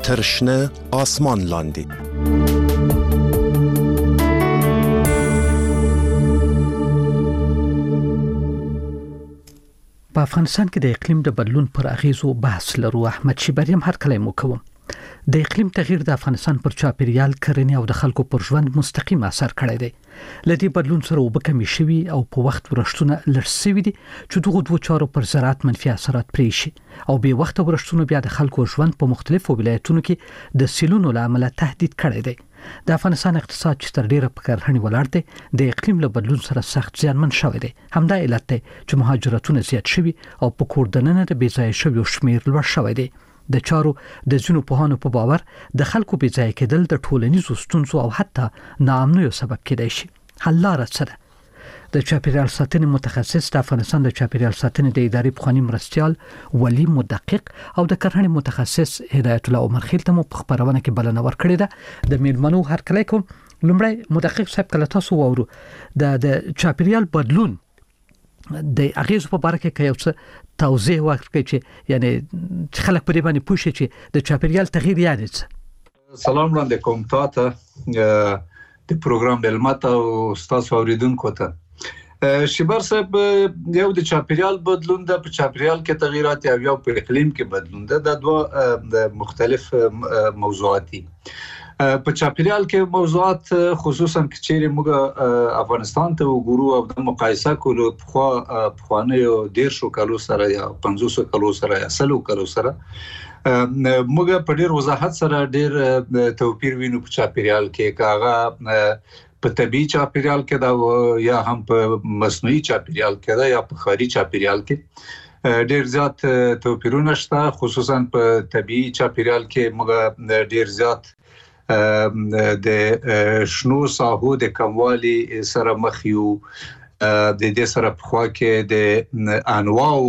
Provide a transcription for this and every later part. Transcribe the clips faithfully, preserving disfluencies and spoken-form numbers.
تر شنه آسمان لاندې. په افغانستان کې د اقلیم د بدلون پر اغیزو بحث لرو. احمد شیبریم هر کله مو کوم. د اقلیم تغییر د افغانستان پر چاپیریال، کرنې او د خلکو پر ژوند مستقیم اثر کړی دی. لدی بدلون سره وبکمې شوی او په وخت ورښتونه لړسوي دي چې دغه دوه چارو پر زراعت منفي اثرات پرې شي او به وخت ورښتونه بیا د خلکو ژوند په مختلفو ولایتونو کې د سیلونو لامل تهدید کړی دی. د افغانستان اقتصاد چې تر ډیره په کرهڼې ولاړ دی د اقلیم له بدلون سره سخت زیانمن شوی دی. همدا علت دی چې مهاجرتونه زیات شوي او په کور دننه د بېځایه شویو شمیر لوړ شوی دی. د چارو د ځینو پوهانو په باور د خلکو بېځایه کېدل د ټولنیزو ستونزو او حتی ناامنیو سبب کېدای شي. حل لاره څه ده؟ د چاپیریال ساتنې متخصص، د افغانستان د چاپیریال ساتنې د ادارې پخوانی مرستیال ولی مدقق او د کرهڼې متخصص هدایت الله عمر خیل ته مو په خبرونه کې بلنه ورکړې ده. د میلمنو هر کله کوم لومړی مدقق صاحب کله تاسو وورو د د چاپیریال بدلون د اغیز په اړه کې یو څه توضیح ورکړئ چې یعنی خلک په دې باندې پوه شي چې د چاپیریال تغییر یعنی څه. سلام وړاندې کوم تاسو د پروګرام ملمت او تاسو اوریدونکو ته. شیبر صاحب، یو د چاپیریال بدلون د په چاپیریال کې تغیرات او یو په اقلیم کې بدلون ده، د دوه مختلف موضوعات دي. په چاپیریال کې موضوعات خصوصا چې موږ افغانستان ته وګورو او د مقایسه کولو په خوانیو دیرشو کالو سره یا پنځوس کالو سره یا سلو کالو سره موږ په ډیر وضاحت سره ډیر توپیر وینو په چاپیریال کې، کاغه په طبيعي چاپیریال کې دا یا هم په مصنوعي چاپیریال کې دا یا په ښاري چاپیریال کې ډیر زیات توپیرونه شته. خصوصا په طبيعي چاپیریال کې موږ ډیر زیات د شنو ساحو د کموالي سره مخ یو. د دې سره په خوا کې د انواو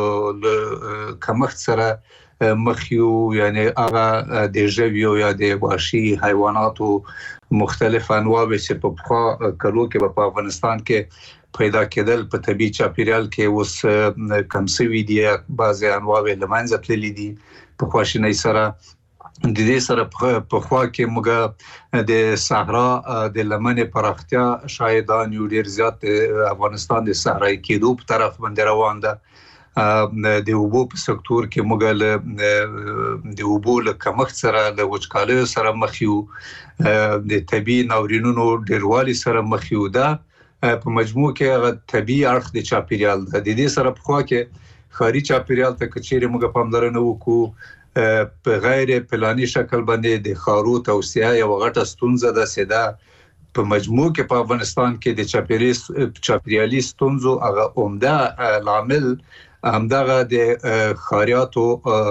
کمښت سره مخ یو، یعنی هغه د ژویو یا د وحشي حیواناتو مختلف انواع چې په خوا کلو کې په افغانستان کې پیدا کېدل په طبيعي چاپیریال کې اوس کم شوي دي. بعضي انواع له منځه تللي دي په خواشینۍ سره. د دې سره په خوا کې موږ د صحرا د لمنې پراختیا شاهدان یو. ډیر زیات افغانستان د صحرایي کېدو په طرف باندې روان ده. د اوبو په سکتور کې موږ د اوبو له کمښت سره له وچکالۍ سره مخ یو، د طبيعي ناورینونو ډیروالي سره مخ یو. دا په مجموع کې هغه طبيعي اړخ د چاپیریال ده. د دې سره په خوا کې ښاري چاپیریال ته کچېره موږ پاملرنه وکړو په غیر پلاني شکل باندې د ښارو توسعه یو غټه ستونزه ده. سیده په مجموع کې په افغانستان کې د چاپیریال چاپیریالي ستونزو هغه عمده عامل همدغه د ښاریاتو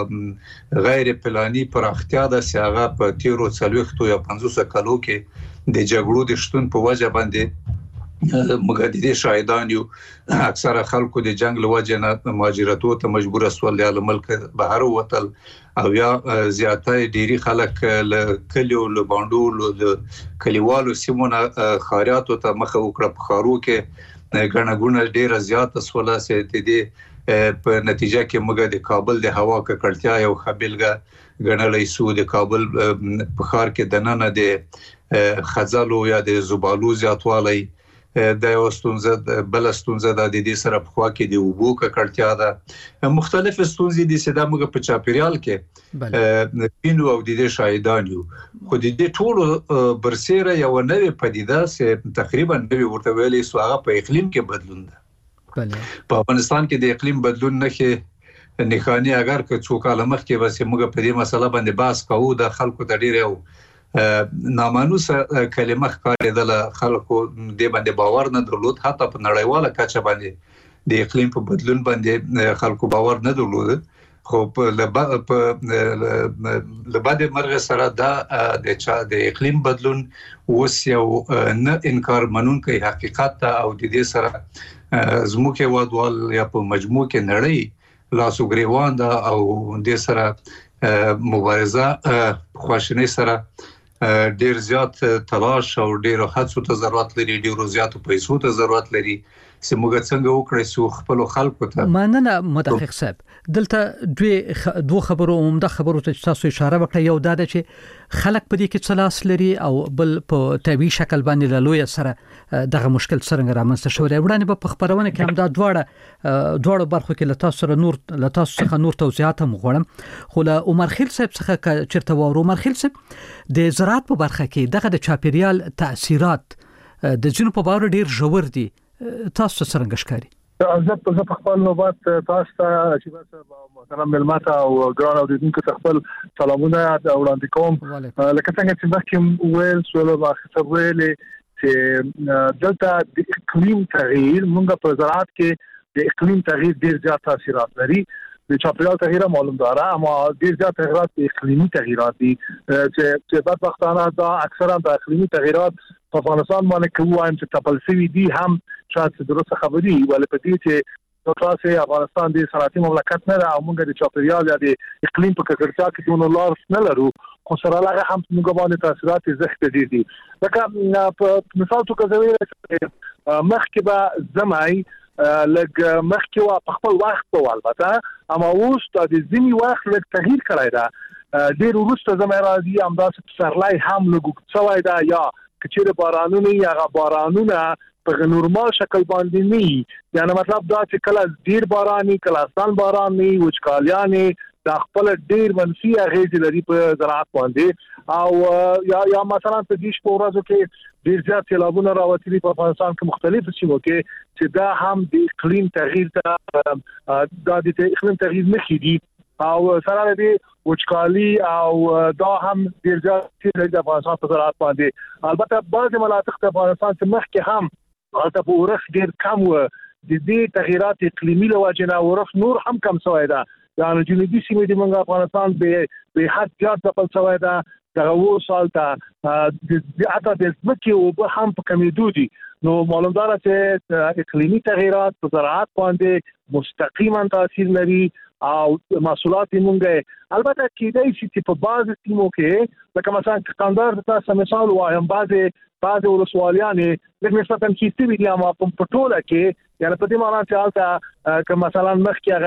غیر پلاني پراختیا ده چې هغه په تیرو څلوېښتو یا پنځوس کالو کې د جګړو د شتون په وجه باندې موږ د دې شاهدان یو. اکثره خلکو د جنگ له وجه نه مهاجرتو ته مجبور شول یا له ملک بهر وتل، او یا زیاته ډيري خلک له کلیو له باندو له کلیوالو سیمونه خاریاتو ته مخه وکړه. په خارو کې غنغونه ډیره زیاته سوله سي دي. په نتیجه کې موږ د کابل د هوا ککړتیا یو خبلګه غنلې سو. د کابل په خار کې د نن د خزالو یا د زبالو زیاتوالی د واستونزه بل ستونزه د دې سره په خوا کې د اوبو ککړتیا ده. مختلف ستونزې دي چې د موږ په چاپیریال کې پینو او د دې شاهدان یو. خو د دې ټولو برسېره یو نوې پدیده چې تقریبا نوې ورته ویلې سو هغه په اقلیم کې بدلون ده. په افغانستان کې د اقلیم بدلون نه کې نښانې اگر که څو کاله مخکې بس موږ په دې مسله باندې بحث کوو، د خلکو د ډیر یو نامانوسه کلمه ښکارېدله. خلکو دې باندې باور نه درلود. حتی په نړیواله کچه باندې د اقلیم په بدلون باندې خلکو باور نه درلود. خو په لبد مرغ سره دا د چا د اقلیم بدلون اوس یو نه انکار منونکی حقیقت ته او د دې سره زموږ هیوادوال یا په مجموع کې نړۍ لاسو ګریوان ده او د سره مبارزه خواشینۍ سره ډیر زیات تلاش او ډیر هڅو ته ضرورت لري، ډیر زیات پیسو ته ضرورت لري. سموږ څنګه وکړي سو خپل خلکو ته مننه مدقق صاحب دلته دوی دوه خبرو عمده خبرو ته تاسو اشاره وکړه یو دا ده چې خلک په دې کې څلاس لري او بل په طبي شکل باندې له لوی سره دغه مشکل څنګه رامنځته شوی وړاندې په خبرونه کې هم دا دواړه دواړه برخو کې له تاسو سره نور له تاسو څخه نور توضیحات هم غواړم خو له عمر خیل صاحب څخه چرته وورو عمر خیل صاحب د زراعت په برخه کې دغه د چاپیریال تاثیرات د جنو په باور ډیر ژور دي تاسو څنګه ښکاري زه په خپل نوبت تاسو ته چې تاسو محترم ملمت او ګران اوریدونکو ته خپل سلامونه وړاندې کوم لکه څنګه چې مخکې ویل سول ما خبر ویل چې دلته د اقلیم تغییر موږ په زراعت کې د اقلیم تغییر ډیر زیات تاثیرات لري د چاپیریال تغییر معلوم داره اما ډیر زیات تغیرات اقلیمی تغیرات دي چې چې بدبختانه دا اکثرا د اقلیمی تغیرات په افغانستان باندې کوم چې تپلسوي دي هم شاید درسته خبري ولې په دې چې تاسو افغانستان د صنعتي مملکت نه او موږ د چاپیریال یا د اقلیم په ککړتیا کې دونه لار نه لرو خو سره هغه هم موږ باندې تاثیرات زیات دي دي لکه په مثال تو کوي مخکې به زمای لګ مخکې وا په خپل وخت په البته اما اوس د ځینی وخت لګ تغییر کړی دا ډیر وروسته زمای راځي همداسې سرلای هم لګو څوای دا یا کچېره بارانونه یا غ بارانونه په نورمال شکل باندې نه یعنی مطلب دا چې کله ډیر باراني کله ځان باراني وچکالیانه د خپل ډیر منفي اغیز لري په زراعت باندې او یا یا مثلا په دې شپه ورځو کې ډیر زیات سیلابونه راوتلي په افغانستان کې مختلف سیمو کې چې دا هم د اقلیم تغییر ته د اقلیم تغییر نه کیدي او سره دې وچکالي او دا هم ډیر زیات د افغانستان په زراعت باندې البته بعض مناطق د افغانستان چې مخکې هم البته په ورخ ډیر کم و د دې تغیرات اقلیمي له وجې نه ورخ نور هم کم شوی دا یعنی جنوبي سیمې د منګ افغانستان به به حد زیات ځپل شوی دا دغه و سال ته د اته د ځمکې او به هم په کمیدو دي نو معلوم ده چې اقلیمي تغیرات په زراعت باندې مستقیما تاثیر لري او محصولات مونږه البته کېدای شي چې په بعض سیمو کې لکه مثلا کندهار تاسو مثال وایم بعض بعض ولسوالیانې د نسبتا کیسې دي اما په ټوله کې یعنی په دې معنی چې حالت که مثلا مخکې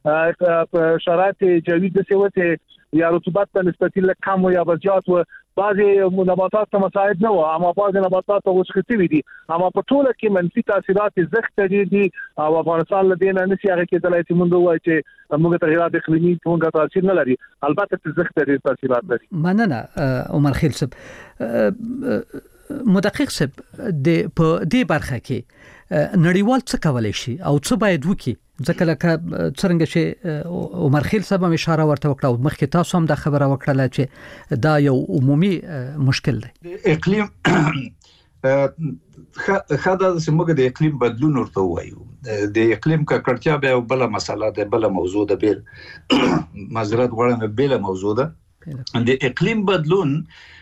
هغه شرایط جوی د سیوته یا رطوبت په نسبت له کم یا بزیات و بعضی نباتات ته مساعد نه و اما بعضی نباتات ته وسختي دي اما په ټوله کې منفي تاثیرات زغت دي او افغانستان له دینه نشي هغه کې دلایي چې مونږ وایي چې موږ تغیرات اقلیمي څنګه تاثیر نه لري البته زغت دي تاثیرات لري مننه عمر خیل صاحب مدقق صاحب د په دې برخه کې نړیوال څه کولای شي او څه باید وکړي ځکه لکه څنګه چې عمر خیل صاحب هم اشاره ورته وکړه او مخکې تاسو هم د خبره وکړه چې دا یو عمومي مشکل دی اقلیم خاطر سمګه د اقلیم بدلون ورته وایو د اقلیم ککړتیا به بل مسله ده بل موضوع ده بیل معذرت غواړم بیل موضوع ده د اقلیم بدلون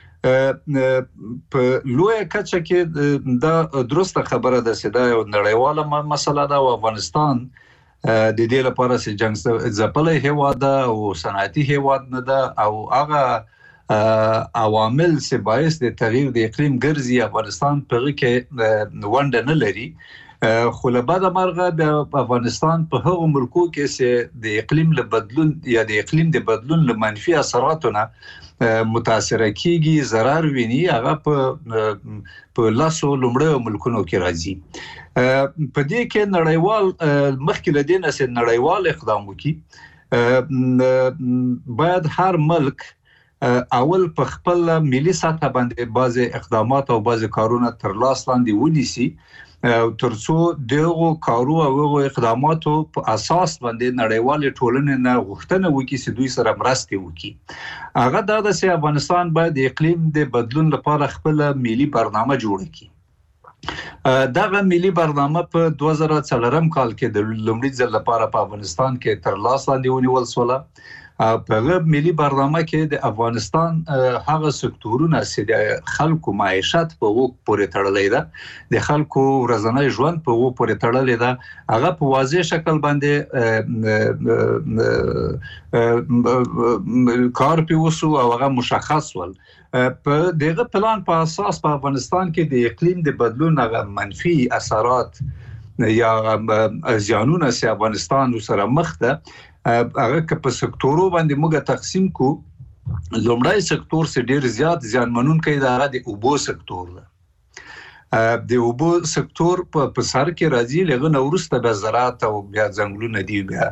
په لوی کچه کې دا درسته خبره ده چې دا یو نړیواله مسله ده او افغانستان د دې لپاره چې جنگ ځپلې هیواد او صنعتي هیواد نه ده او هغه عوامل چې باعث د تغییر د اقلیم ګرځي افغانستان په کې ونډه نه لري خو له بعد مرغه د افغانستان په هغو ملکو کې چې د اقلیم له بدلون یا د اقلیم د بدلون له منفي اثراتونه متاثر کیږي ضرر ویني هغه په په لاسو لومړی ملکونو کې راځي په دې کې نړیوال مخکې لدین اس نړیوال اقدام وکړي باید هر ملک اول په خپل ملي سطح باندې بعضي اقدامات او بعضي کارونه تر لاس لاندې ونیسي ترڅو دغه کارو او اقداماتو په اساس باندې نړیوال ټولنې نه غوښتنه وکړي چې دوی سره مرسته وکړي هغه دا د افغانستان باید د اقلیم د بدلون لپاره خپل ملي برنامه جوړ کړي دغه ملي برنامه په دوه زره څلورم کال کې د لومړي ځل لپاره په افغانستان کې تر لاس لاندې ونیول شو په ملي برنامه کې د افغانستان هغه سکتورونه چې د خلکو معیشت په وګ پورې تړلې ده د خلکو ورځنی ژوند په وګ پورې تړلې ده هغه په واضح شکل باندې کار پیوسو او هغه مشخص ول په دغه پلان په اساس په افغانستان کې د اقلیم د بدلون هغه منفي اثرات یا ځانونه سي افغانستان سره مخ ده هغه په سکتورو باندې موږ تقسیم کو لومړی سکتور سي ډیر زیات ځانمنون کوي دا د اوبو سکتور ده د اوبو سکتور په سر کې راځي لغه نورسته به زراعت او بیا ځنګلونه دی بیا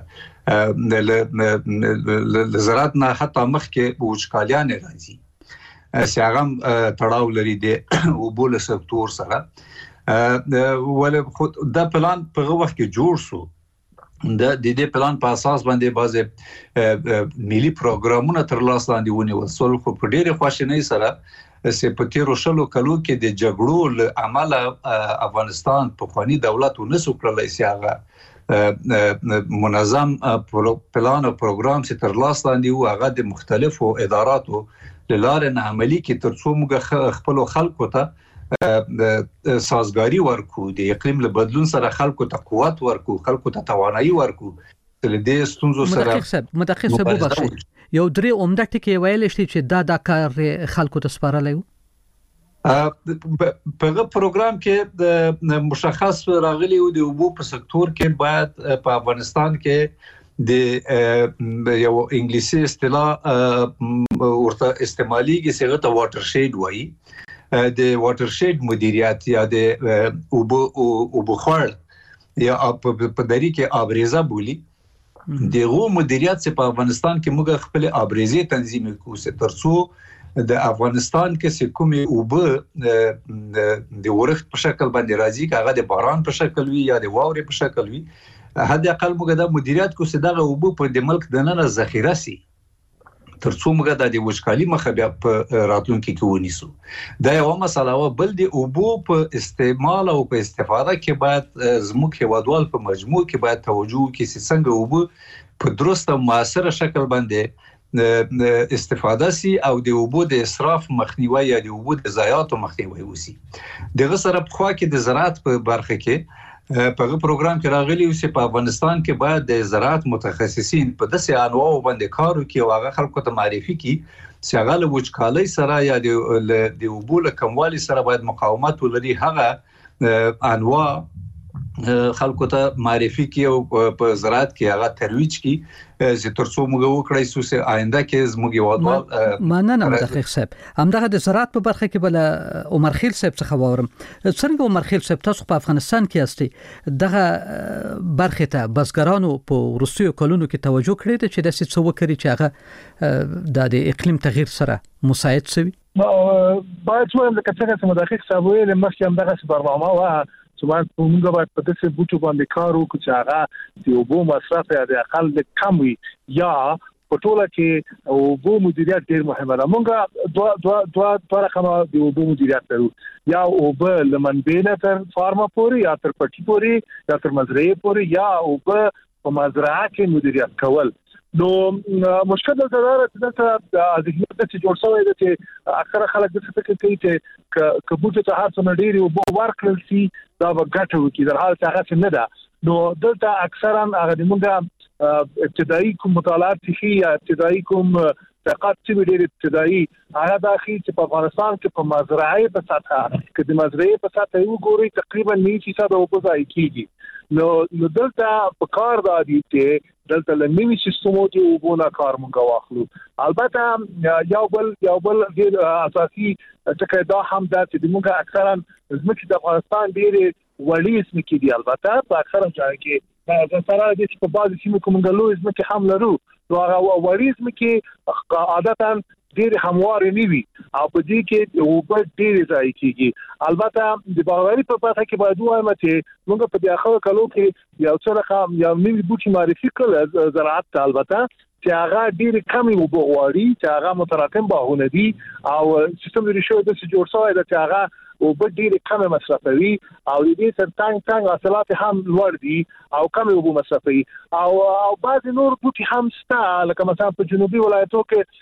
د زراعت نه حتی مخ کې وچکالیان راځي سیاغم تړاو لري د اوبو سکتور سره ول خود دا پلان په وخت کې جوړ شو د دې پلان په اساس باندې بازه ملي پروګرامونه تر لاس لاندې ونیول سول خو په ډېر خواشینۍ سره سپتیر شلو کلو کې د جګړو له عمله افغانستان په خواني دولت ونسو کړلای سیاغه منظم پلان او پروګرام چې تر لاس لاندې و هغه د مختلفو اداراتو لاره نه عملی کې ترڅو موږ خپل خلکو ته سازګاری ورکو د اقلیم له بدلون سره خلکو ته قوت ورکو خلکو ته توانایي ورکو د دې ستونزو سره متخصص ابو بخشي یو درې عمده ټکي ویل شي چې دا د کار خلکو ته سپارلای په پروګرام کې د مشخص راغلي او د اوبو په سکتور کې باید په افغانستان کې د یو انګلیسي اصطلاح ورته استعماليږي چې ته واټر شید وایي د واټر شید مدیریت یا د اوبو اوبو خړ یا په دری کې ابریزه بولی دغه مدیریت چې په افغانستان کې موږ خپل ابریزه تنظیم کوو چې ترڅو د افغانستان کې کومې اوبه د ورښت په شکل باندې راځي هغه د باران په شکل وي یا د واورې په شکل وي هدا اقل موږ د مدیریت کو سداغه اوبو په د ملک دننه ذخیره سي ترڅو موږ د وچکالي مخه بیا په راتلونکو کې ونیسو دا یو مسله و بل د اوبو په استعمال او په استفاده کې باید زموږ هیوادوال په مجموع کې باید توجه وکړي چې څنګه اوبو په درست او موثر شکل باندې استفاده سي او د اوبو د اسراف مخنیوي یا د اوبو د ضایعاتو مخنیوي وسی دغه سره په خوا کې د زراعت په برخه کې په پروګرام کې راغلی او چې په افغانستان کې باید د زراعت متخصصین په داسې انواع باندې کار وکړي او هغه خلکو ته معرفي کړي چې هغه له وچکالۍ سره یا د اوبو له کموالي سره باید مقاومت ولري هغه انواع خلکو ته معرفي کړي او په زراعت کې هغه ترویج کړي چې ترڅو موږ وکړای شو چې آینده کې زموږ یوادوال مننه مدقق صاحب همدغه د زراعت په برخه کې بل عمر خیل صاحب څخه واورم څنګه عمر خیل صاحب تاسو په افغانستان کې یاستئ دغه برخه ته بزګرانو په وروستیو کلونو کې توجه کړې ده چې د څه وکړي چې هغه د اقلیم تغییر سره مساعد شي باید وایم د کتنه چې مدقق صاحب ویل مخکې همدغه برنامه وا چې موږ باید په دې بوټو باندې کار وکړو چې هغه د اوبو مصرف یا د اقل کم وي یا په ټوله کې اوبو مدیریت ډیر مهمه ده موږ دوا دوا دوا دوا رقم د اوبو مدیریت لرو یا اوبه لمنبې نه تر فارما پوري یا تر پټي پوري یا تر مزرعه پوري یا اوبه په مزرعه کې مدیریت کول نو مشکل دا ده چې د ذهنیت چې جوړ شوی دی چې اکثره خلک د فکر کوي چې کبوت ته هر څه ډیری او ورکل سي دا وګټو کې در حال څنګه چې نه ده نو دلته اکثرا هغه د موږ ابتدایي کوم مطالعات شي یا ابتدایي کوم دقت چې ډیر ابتدایي هغه د اخی چې په افغانستان کې په مزرعه په سطح کې د مزرعه په سطح یو ګوري تقریبا نه شي چې دا وګورای کیږي نو نو دلته په کار د دي چې دلته لنوي سیستمو ته وګونه کار مونږ واخلو البته یو بل یو بل ډیر اساسي چې دا هم د چې موږ اکثرا زموږ د افغانستان ډیر وړي اسم کې دي البته په اکثره ځای کې دا سره د په بعض سیمو کوم غلو اسم کې هم لرو نو هغه وړي اسم کې عادتا ډیر هموار نه وي او په دې کې اوبه ډیر ځای کیږي البته د باوري په پاتہ کې باید وایم چې موږ په دې اخر کلو کې یو څه رقم یو نوی بوټي معرفي کړل زراعت البته چې هغه ډیر کمی اوبه غواړي چې هغه متراکم باغونه دي او سیستم لري شو د جوړ شوی د چې هغه او په ډیر کم مصرفوي او دې تر څنګ څنګه حاصلات هم لوړ دي او کم اوبه مصرفوي او او بعض نور بوټي هم شته لکه مثلا په جنوبي ولایتو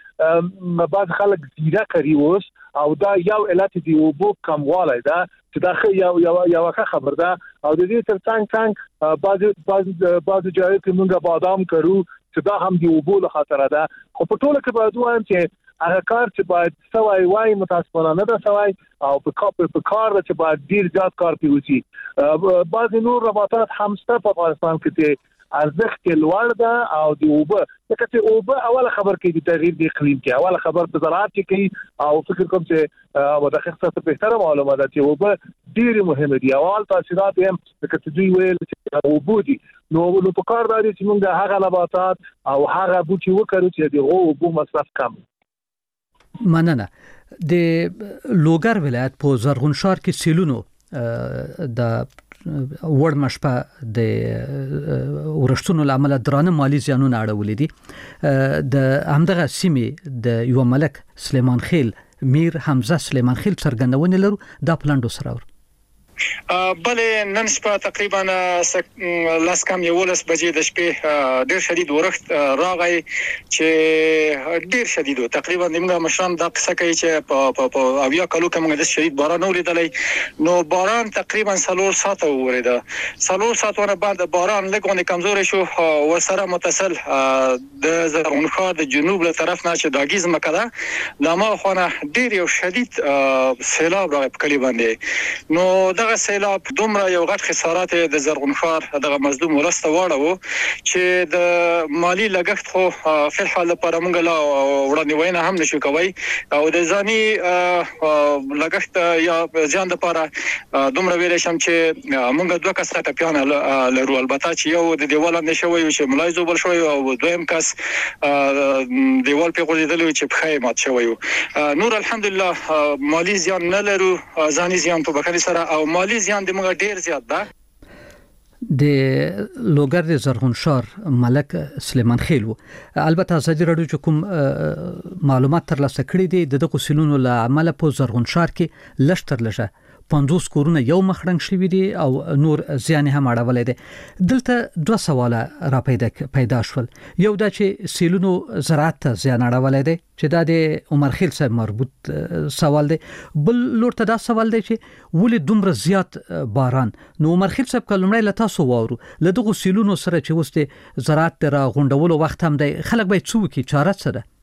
کې بعض خلک زیره کوي اوس او دا یو علت دی اوبه کموالی ده چې دا یو یو یو خبر ده او د دې تر څنګ څنګ بعض بعض بعض ځایو کې موږ بادام کرو چې دا هم دی اوبو له خاطر ده خو په ټوله کې باید وایم چې هغه کار چې باید سوای وای متاسفانه نه ده سوای او په کار په کار چې باید ډیر زیات کار کوي. بعض نور نباتات هم شته په افغانستان کې ارزښت لوړ ده او د اوبه ځکه چې اوبه اوله خبر کوي د تغییر د اقلیم کې، اوله خبر په زراعت کې کوي او فکر کوم چې مدقق څه به تر معلومه ده چې اوبه ډیر مهمه دي. اول تاثیرات هم ځکه چې ویل چې اوبه دي نو نو په کار دی چې موږ هغه نباتات او هغه بوټي وکړو چې د اوبو مصرف کم. مننه. د لوګر ولایت په زرغونشار کې سیلونو د وړ مشپه د ورښتونو لامل درانه مالی زیانونه اړولې دي. د همدغه سیمې د یو ملک سلیمان خیل میر حمزه سلیمان خیل څرګندونه لرو دا پلاندو سره ور بلې نن شپه تقریبا لاس کم یولس بجې د شپې ډېر شدید ورښت راغی چې ډېر شدید و. تقریبا موږ مشران دا قصه کوي چې په په اویا کلو کې موږ د شدید باران ولیدلې. نو باران تقریبا څلور ساعته وریده. څلور ساعتونه بعد باران لږ کمزوري شو او سره متصل د زرغونخار د جنوب له طرف نه چې داګیز مکه ده ما خونه ډېر یو شدید سیلاب راغی په کلی باندې. نو دغه سیلاب دومره یو غټ خسارات د زرغونخار دغه مظلوم ولسته واړو چې د مالی لګښت خو په حال لپاره موږ لا وړاندوینه هم نشو کوي او د ځاني لګښت یا ځان لپاره دومره ویل شم چې موږ دوه کسه ټپیان لرو. البته چې یو د دیوال نه شوی چې ملایزو بل شوی او دویم کس دیوال په غوړېدل چې په خیمات شوی. نور الحمدلله مالی زیان نه لرو، ځاني زیان په بخښنې سره او مالی زیان د موږ ډیر زیات ده. د لوګر د زرغونشار ملک سلیمان خیل و. البته ازادي راډیو چې کوم معلومات ترلاسه کړي دي د دغه سیلونو له عمله په زرغونشار کې لشتر لږه پنځوس کورونه یو مخړنګ شوي دي او نور زیان هم اړولې دي. دلته دوه سواله را پیدا پیدا شول. یو دا چې سیلونو زراعت ته زیان اړولې دي چې دا د عمر خیل سره مربوط سوال دی. بل لور ته دا سوال دی چې ولې دومره زیات باران. نو عمر خیل صاحب کلمړی له تاسو وورو له دغه سیلونو سره چې وسته زراعت را غونډولو وخت هم دی خلک باید څه وکړي، چاره څه ده؟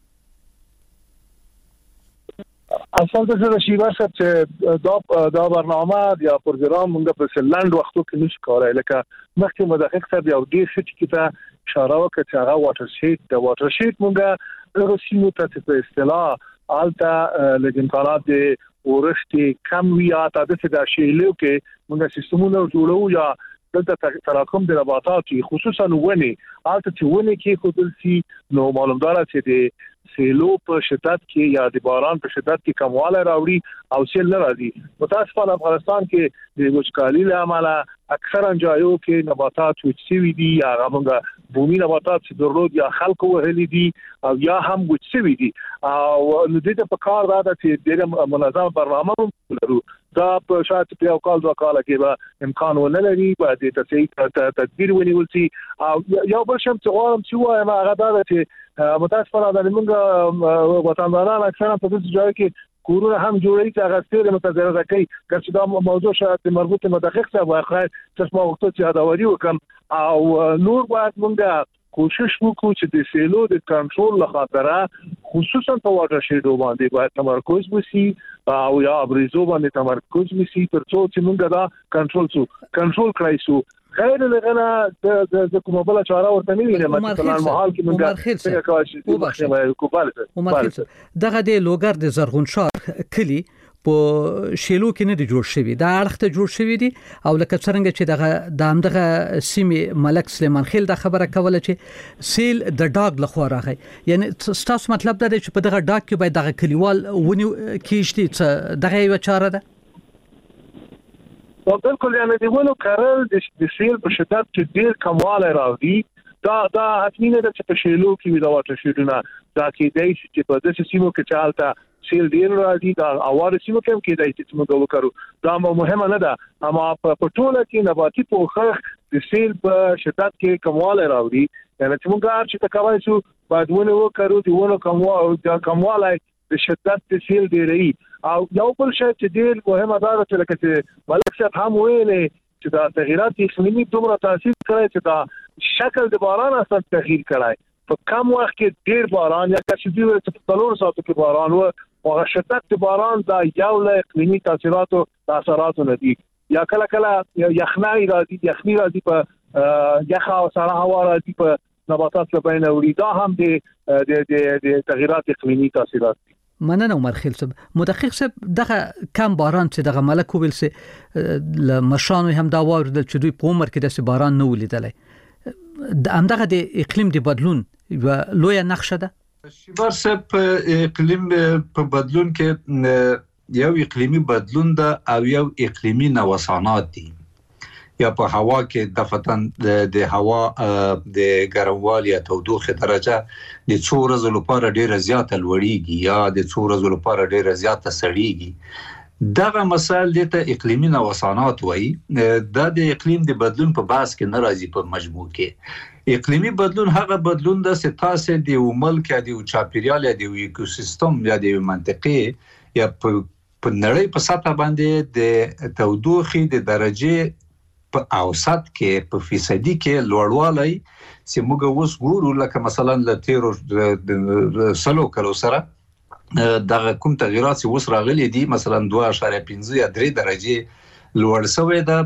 اصل د څه شي واسه چې دا دا برنامه یا پروګرام موږ په لند وختو کې نشو کولای. لکه مخکې مدقق صاحب یو ډیر څه کې ته اشاره وکړه چې هغه واټر شیټ د واټر شیټ موږ د سیمو ته په اصطلاح الته لګنکارات د ورښتې کم ویا ته د څه د شیلو کې موږ سیستمونه جوړو یا دلته تراکم د نباتات خصوصا ونی الته چې ونی کې خودل سي نو معلومدار چې د سیلو په شدت کې یا د باران په شدت کې کمواله راوړي او سیل نه راځي. متاسفانه افغانستان کې د وچکالي له امله اکثرا ځایو کې نباتات وچوي دي یا هغه بومي نباتات چې درلود یا خلکو وهلي دي او یا هم وچوي دي او د دې په کار دا چې د منظم برنامه لرو. دا په شاته په یو کال دوه کال کې به امکان ولري باید ته تدبیر ونیول شي او یو بل شم چې غواړم چې وایم هغه دا چې متاسفانه د موږ وطنداران اکثرا په دې ځای کې کورونه هم جوړوي چې هغه ستیر متضرره کوي. که دا موضوع شاید مربوط مدقق څه وای خیر چې ما وخت چې اداوري وکم او نور باید موږ کوشش وکړو چې د سیلو د کنټرول لپاره خصوصا په واټر شیډو باندې باید تمرکز وشي او یا ابریزو باندې تمرکز وشي ترڅو چې موږ دا کنټرول شو کنټرول کړای شو. غیر لغنا د کومه بل چاره ورته نه وینم مثلا محال کې موږ څنګه کوي دغه د لوګر د زرغونشار کلی په شیلو کې نه دی جوړ شوی دا اړخته جوړ شوی دی او لکه څنګه چې دغه د همدغه سیمې ملک سلیمان خیل دا خبره کوله چې سیل د ډاګ لخوا راغی. یعنی تاسو مطلب دا دی چې په دغه ډاګ کې باید دغه کلیوال ونی کیشتي دغه یو چاره ده. بالکل یعنی دی ونو کارل د سیل په شدت کې ډیر کمواله راوړي. دا دا حتمی نه ده چې په شیلو کې دا واټر شیډونه دا کې دی چې په داسې سیمو کې چالتہ سیل ډیر راځي دا اواره سیمو کې کې دی چې موږ وکړو دا مهمه نه ده اما په ټوله کې نباتي پوښښ د سیل په شدت کې کمواله راوړي. یعنی چې موږ چې تکوای شو باید ونه وکړو دی ونه کمواله کمواله د شدت د سیل ډیري او یو بل شی چې ډیر مهمه ده چې لکه چې ملک صاحب هم ویلې چې دا تغیرات اقلیمي دومره تاثیر کوي چې دا شکل د باران اثر تغییر کوي. په کم وخت کې ډیر باران یا چې دوی په څلور ساعتو کې باران و او شدت باران دا یو له اقلیمي تاثیرات او تاثیرات نه دي یا کله کله یخنۍ راځي یخنۍ راځي په یخ او سړه هوا راځي په نباتات لبین وړي دا هم د د د تغیرات اقلیمي تاثیرات دي. مننه عمر خیل صاحب. مدقق صاحب دغه کم باران چې دغه ملک ویل سي ل مشانو هم دا واردل چې دوی په عمر کې د باران نه ولیدلې د همدغه د اقلیم د بدلون یو لوی نقشه ده. شیبار صاحب اقلیم په بدلون کې یو اقلیمي بدلون ده او یو اقلیمي نوسانات دي یا په هوا کې د فتن د هوا د ګرموالي او تودوخه درجه د څو ورځې لپاره ډیره زیاته لوړیږي یا د څو ورځې لپاره ډیره زیاته سړیږي. دغه مسائل د اقلیمي نوسانات وایي. د اقلیم د بدلون په بحث کې ناراضي په مجموع کې اقلیمي بدلون هغه بدلون د سیاسي د ملک یا د چاپیریال یا د ایکوسیستم یا د منطقې یا په نړۍ په سطح باندې د تودوخه د درجه په اوسط کې په فیصدي کې لوړوالی چې موږ اوس ګورو لکه مثلا ل تیرو سلو کلو سره دغه کوم تغیرات چې اوس راغلي دي مثلا دوه اعشاریه پنځه یا درې درجه لوړ شوی ده.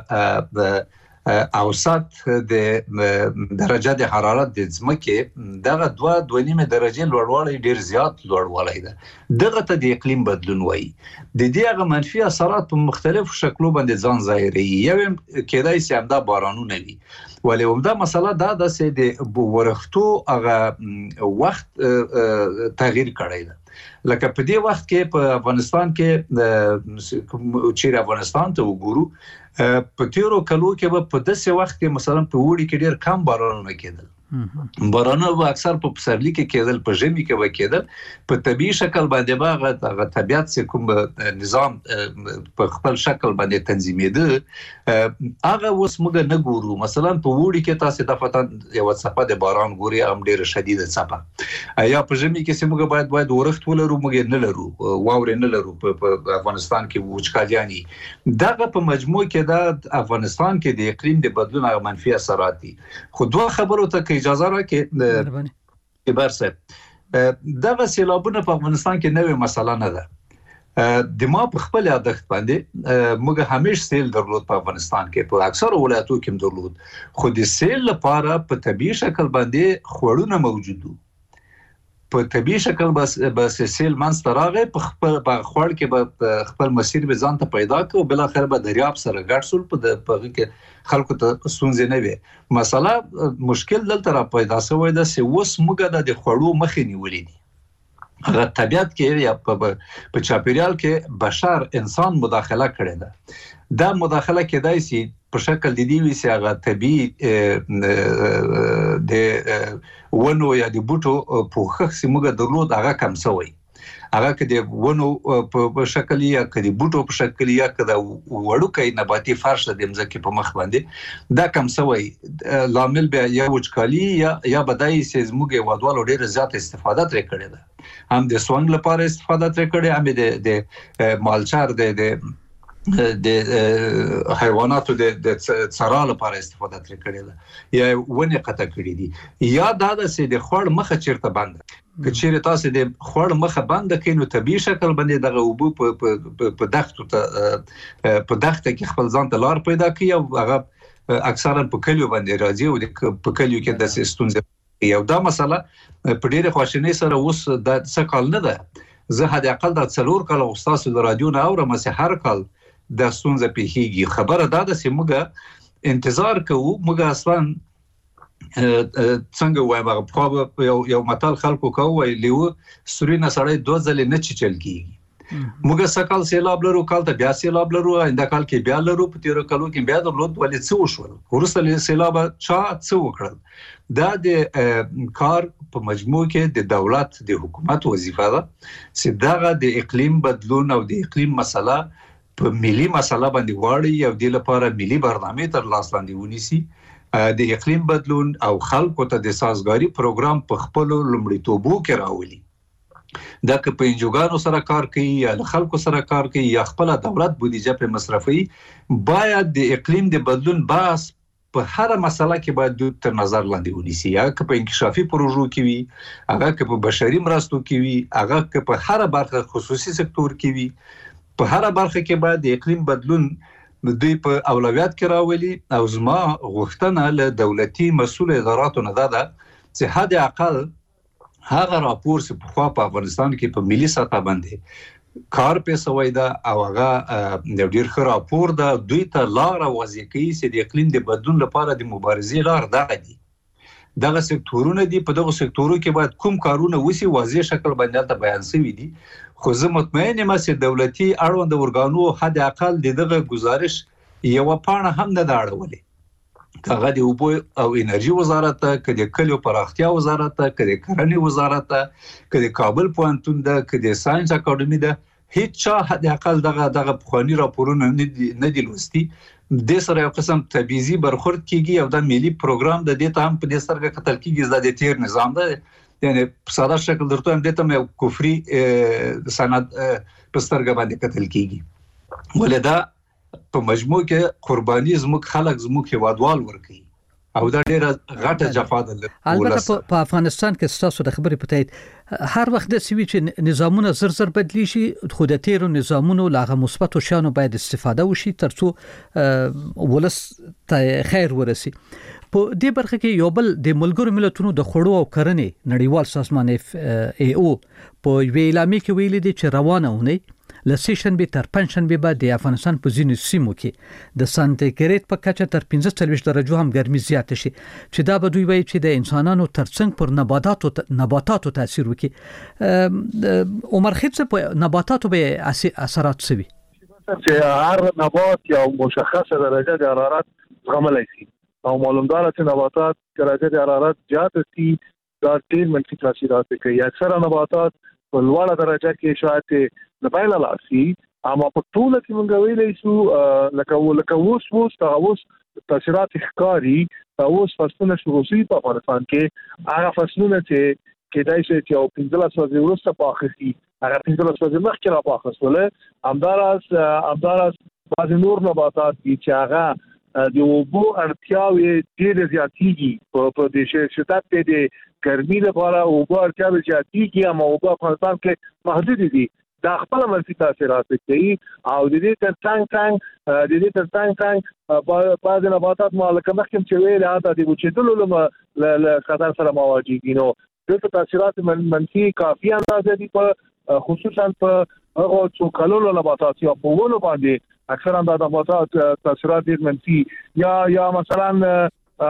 هغه اوسط د درجه د حرارت د ځمکې دغه دوه دوه نیمه درجه لوړوالی ډیر زیات لوړوالی ده. دغه ته د اقلیم بدلون وایي. د دې هغه منفي اثرات په مختلفو شکلو باندې ځان ظاهري. یو کېدای شي همدا بارانونه وي ولې همدا مسله دا ده چې د ورښتو هغه وخت تغییر کړی ده. لکه په دې وخت کې په افغانستان کې چې افغانستان ته وګورو په تیرو کلو کې په داسې وخت کې مثلا په وړي کې ډیر کم بارانونه کېدل. بارانونه به اکثر په پسرلي کې کېدل په ژمي کې به کېدل. په طبيعي شکل باندې به هغه طبيعت چې کوم نظام په خپل شکل باندې تنظیمېده هغه اوس موږ نه ګورو. مثلا په وړي کې تاسو د فتن یو څپه د باران ګوري هم ډیره شدیده څپه یا په ژمي کې چې موږ باید باید ورښت ولرو موږ نه لرو واورې نه لرو په افغانستان کې وچکالیانی. دغه په مجموع کې د افغانستان کې د اقلیم د بدلون هغه منفي اثرات دي. خو دوه خبرو ته اجازه راکړئ کبار صاحب دغه سیلابونه په افغانستان کې نوې مسله نه ده. د ما په خپل عادت باندې موږ همیش سیل درلود په افغانستان کې په اکثر ولایتو کې درلود خو د سیل لپاره په طبيعي شکل باندې خوړونه موجود وو. په طبيعي شکل بس بس سیل منځ راغی په خپل په خوړ کې به خپل مسیر به ځان ته پیدا کړ او بل اخر به دریاب سره ګډ سول په په کې خلکو ته ستونزې نه وي. مسله مشکل دلته را پیدا شوی ده چې اوس موږ د خوړو مخې نیولې دي. هغه طبيعت کې یا په چاپیریال کې بشر انسان مداخله کړې ده. دا مداخله کېدای شي په شکل د دې وی چې هغه طبيعي د ونو یا د بوټو پوښښ چې موږ درلود هغه کم شوی. هغه کې د ونو په شکل یا کې د بوټو په شکل یا کې د وړوکې نباتي فرش د مځکې په مخ باندې دا کم شوی. لامل به یا وچکالي یا یا بدایي چې موږ وادوالو ډیر زیات استفاده ترې کړې ده. هم د سونګ لپاره استفاده ترې کړې هم د د مالچار د د د حیواناتو د څرا لپاره استفاده ترې کړې ده یا ونې قطع کړې دي یا دا چې د خوړ مخه چیرته بند کچېره تاسو د خوړ مخه بند کینو طبيعي شکل باندې دغه وبو په په دښتو ته په دښته کې خپل ځان ته لار پیدا کوي او هغه اکثرا په کلیو باندې راځي او په کلیو کې د ستونزې یو دا مسله په ډېر خواشینۍ سره اوس د څه کال نه ده. زه هدا اقل د څلور کال استاد د رادیو نه اورم چې هر کال د ستونزې پیښیږي. خبره دا ده چې موږ انتظار کوو موږ اصلا څنګه وایم هغه یو یو متل خلکو کوي لیو سورینه سړی دوه ځلې نه چچل کیږي. موږ سکل سیلاب لرو کال ته بیا سیلاب لرو انده کال کې بیا لرو په تیر کالو کې بیا درلود ولې څه وشول ورسره سیلاب چا څه وکړل. دا د کار په مجموع کې د دولت د حکومت وظیفه ده چې دغه د اقلیم بدلون او د اقلیم مسله په ملي مسله باندې واړي او د لپاره ملي برنامه تر لاس لاندې ونیسي. د اقلیم بدلون او خلکو ته د سازګاری پروګرام په خپل لومړیتوبو کې راولي. دا که په انجوګانو سره کار کوي یا خلکو سره کار کوي یا خپل دولت بودیجه په مصرفي باید د اقلیم د بدلون بحث په هر مسله کې باید د تر نظر لاندې ونیسي، یا که په انکشافي پروژو کې وي، هغه که په بشري مرستو کې وي، هغه که په هر برخه خصوصي سکتور کې وي، په هر برخه کې باید د اقلیم بدلون دوی په اولویت کې راولي. او زما غوښتنه له دولتي مسؤل اداراتو نه ده چې حد اقل هغه راپور چې په خوا په افغانستان کې په ملي سطح باندې کار په سوي دا او هغه د ډیر ښه راپور ده، دوی ته لار وضع کوي چې د اقلیم د بدلون لپاره د مبارزې لار ده دي. دغه سکتورونه دي، په دغه سکتورو کې باید کوم کارونه وسی واضح شکل باندې ته بیان شوی دي. خو زه مطمئن یم چې دولتي اړوند ورګانو حد اقل دغه گزارش یو پاڼه هم نه داړولې. هغه د اوبو او انرژي وزارت ته، که د کلیو پراختیا وزارت ته، که د کرنې وزارت ته، که د کابل پوهنتون ده، که د ساينس اکاډمي ده، هیڅ چا حد اقل دغه دغه پخوانی راپورونه نه دي لوستي. د سره یو قسم تبعیضي برخورد کیږي او د ملي پروګرام د دې ته هم په دې سترګه کتل کیږي د تیر نظام ده، یعنی په ساده شکل درته هم دته یو کفري سند په سترګه باندې کتل کیږي. ولدا په مجموع کې قرباني زموږ خلک زموږ هیوادوال ورکي او دا ډیره غټه جفا ده. البته په افغانستان کې ستاسو د خبرې په تایید هر وخت د سوي چې نظامونه زر زر بدلی شي، خو د تیرو نظامونو لاغه مثبت شانو باید استفاده وشي ترڅو ولس ته خیر ورسي. په دې برخه کې یو بل د ملګرو ملتونو د خوړو او کرنې نړیوال سازمان اف ای او په ویلامي کې ویلي دي چې روانه ونی له سیشنبه تر پنځشنبه بعد د افغانستان په ځینو سیمو کې د سانتیګریډ په کچه تر پنځه څلوېښت درجو هم ګرمي زیاته شي، چې دا به دوی وایي چې د انسانانو ترڅنګ پر نباتاتو نباتاتو تاثیر وکړي. عمر خیل په نباتاتو به اثرات سوي چې هر نبات یو مشخصه درجه د حرارت زغملای شي او معلومدار چې نباتات درجه د حرارت زیات شي دا ډیر منفي تاثیرات کوي. اکثره نباتات په لوړه درجه کې شاید د بایل لاسي، اما په ټول کې موږ ویلې شو لکه لکه اوس اوس تاسو تاثیرات ښکاری تاسو فصلونه شروع شي په افغانستان کې. هغه فصلونه چې کېدای شي چې او پنځلس ورځې وروسته پاخسي، هغه پنځلس ورځې مخکې را پاخسول، همداراز همداراز بعض نور نباتات چې هغه د اوبو اړتیاوې ډېر زیاتېږي په دې شدت د ګرمۍ لپاره اوبو اړتیاوې زیاتېږي، اما اوبو افغانستان کې محدود دي. دا خپل منفي تاثیرات کوي او د دې تر څنګ څنګ د دې تر څنګ څنګ بعض نباتات مالکه مخکې چې ویل هغه د وچېدلو له خطر سره مواجه دي. نو د تاثیرات منفي کافي اندازه دي په خصوصا په هغه څو کلونو نباتات یا په ونو باندې اکثرا د نباتات تاثیرات ډېر منفي یا یا مثلا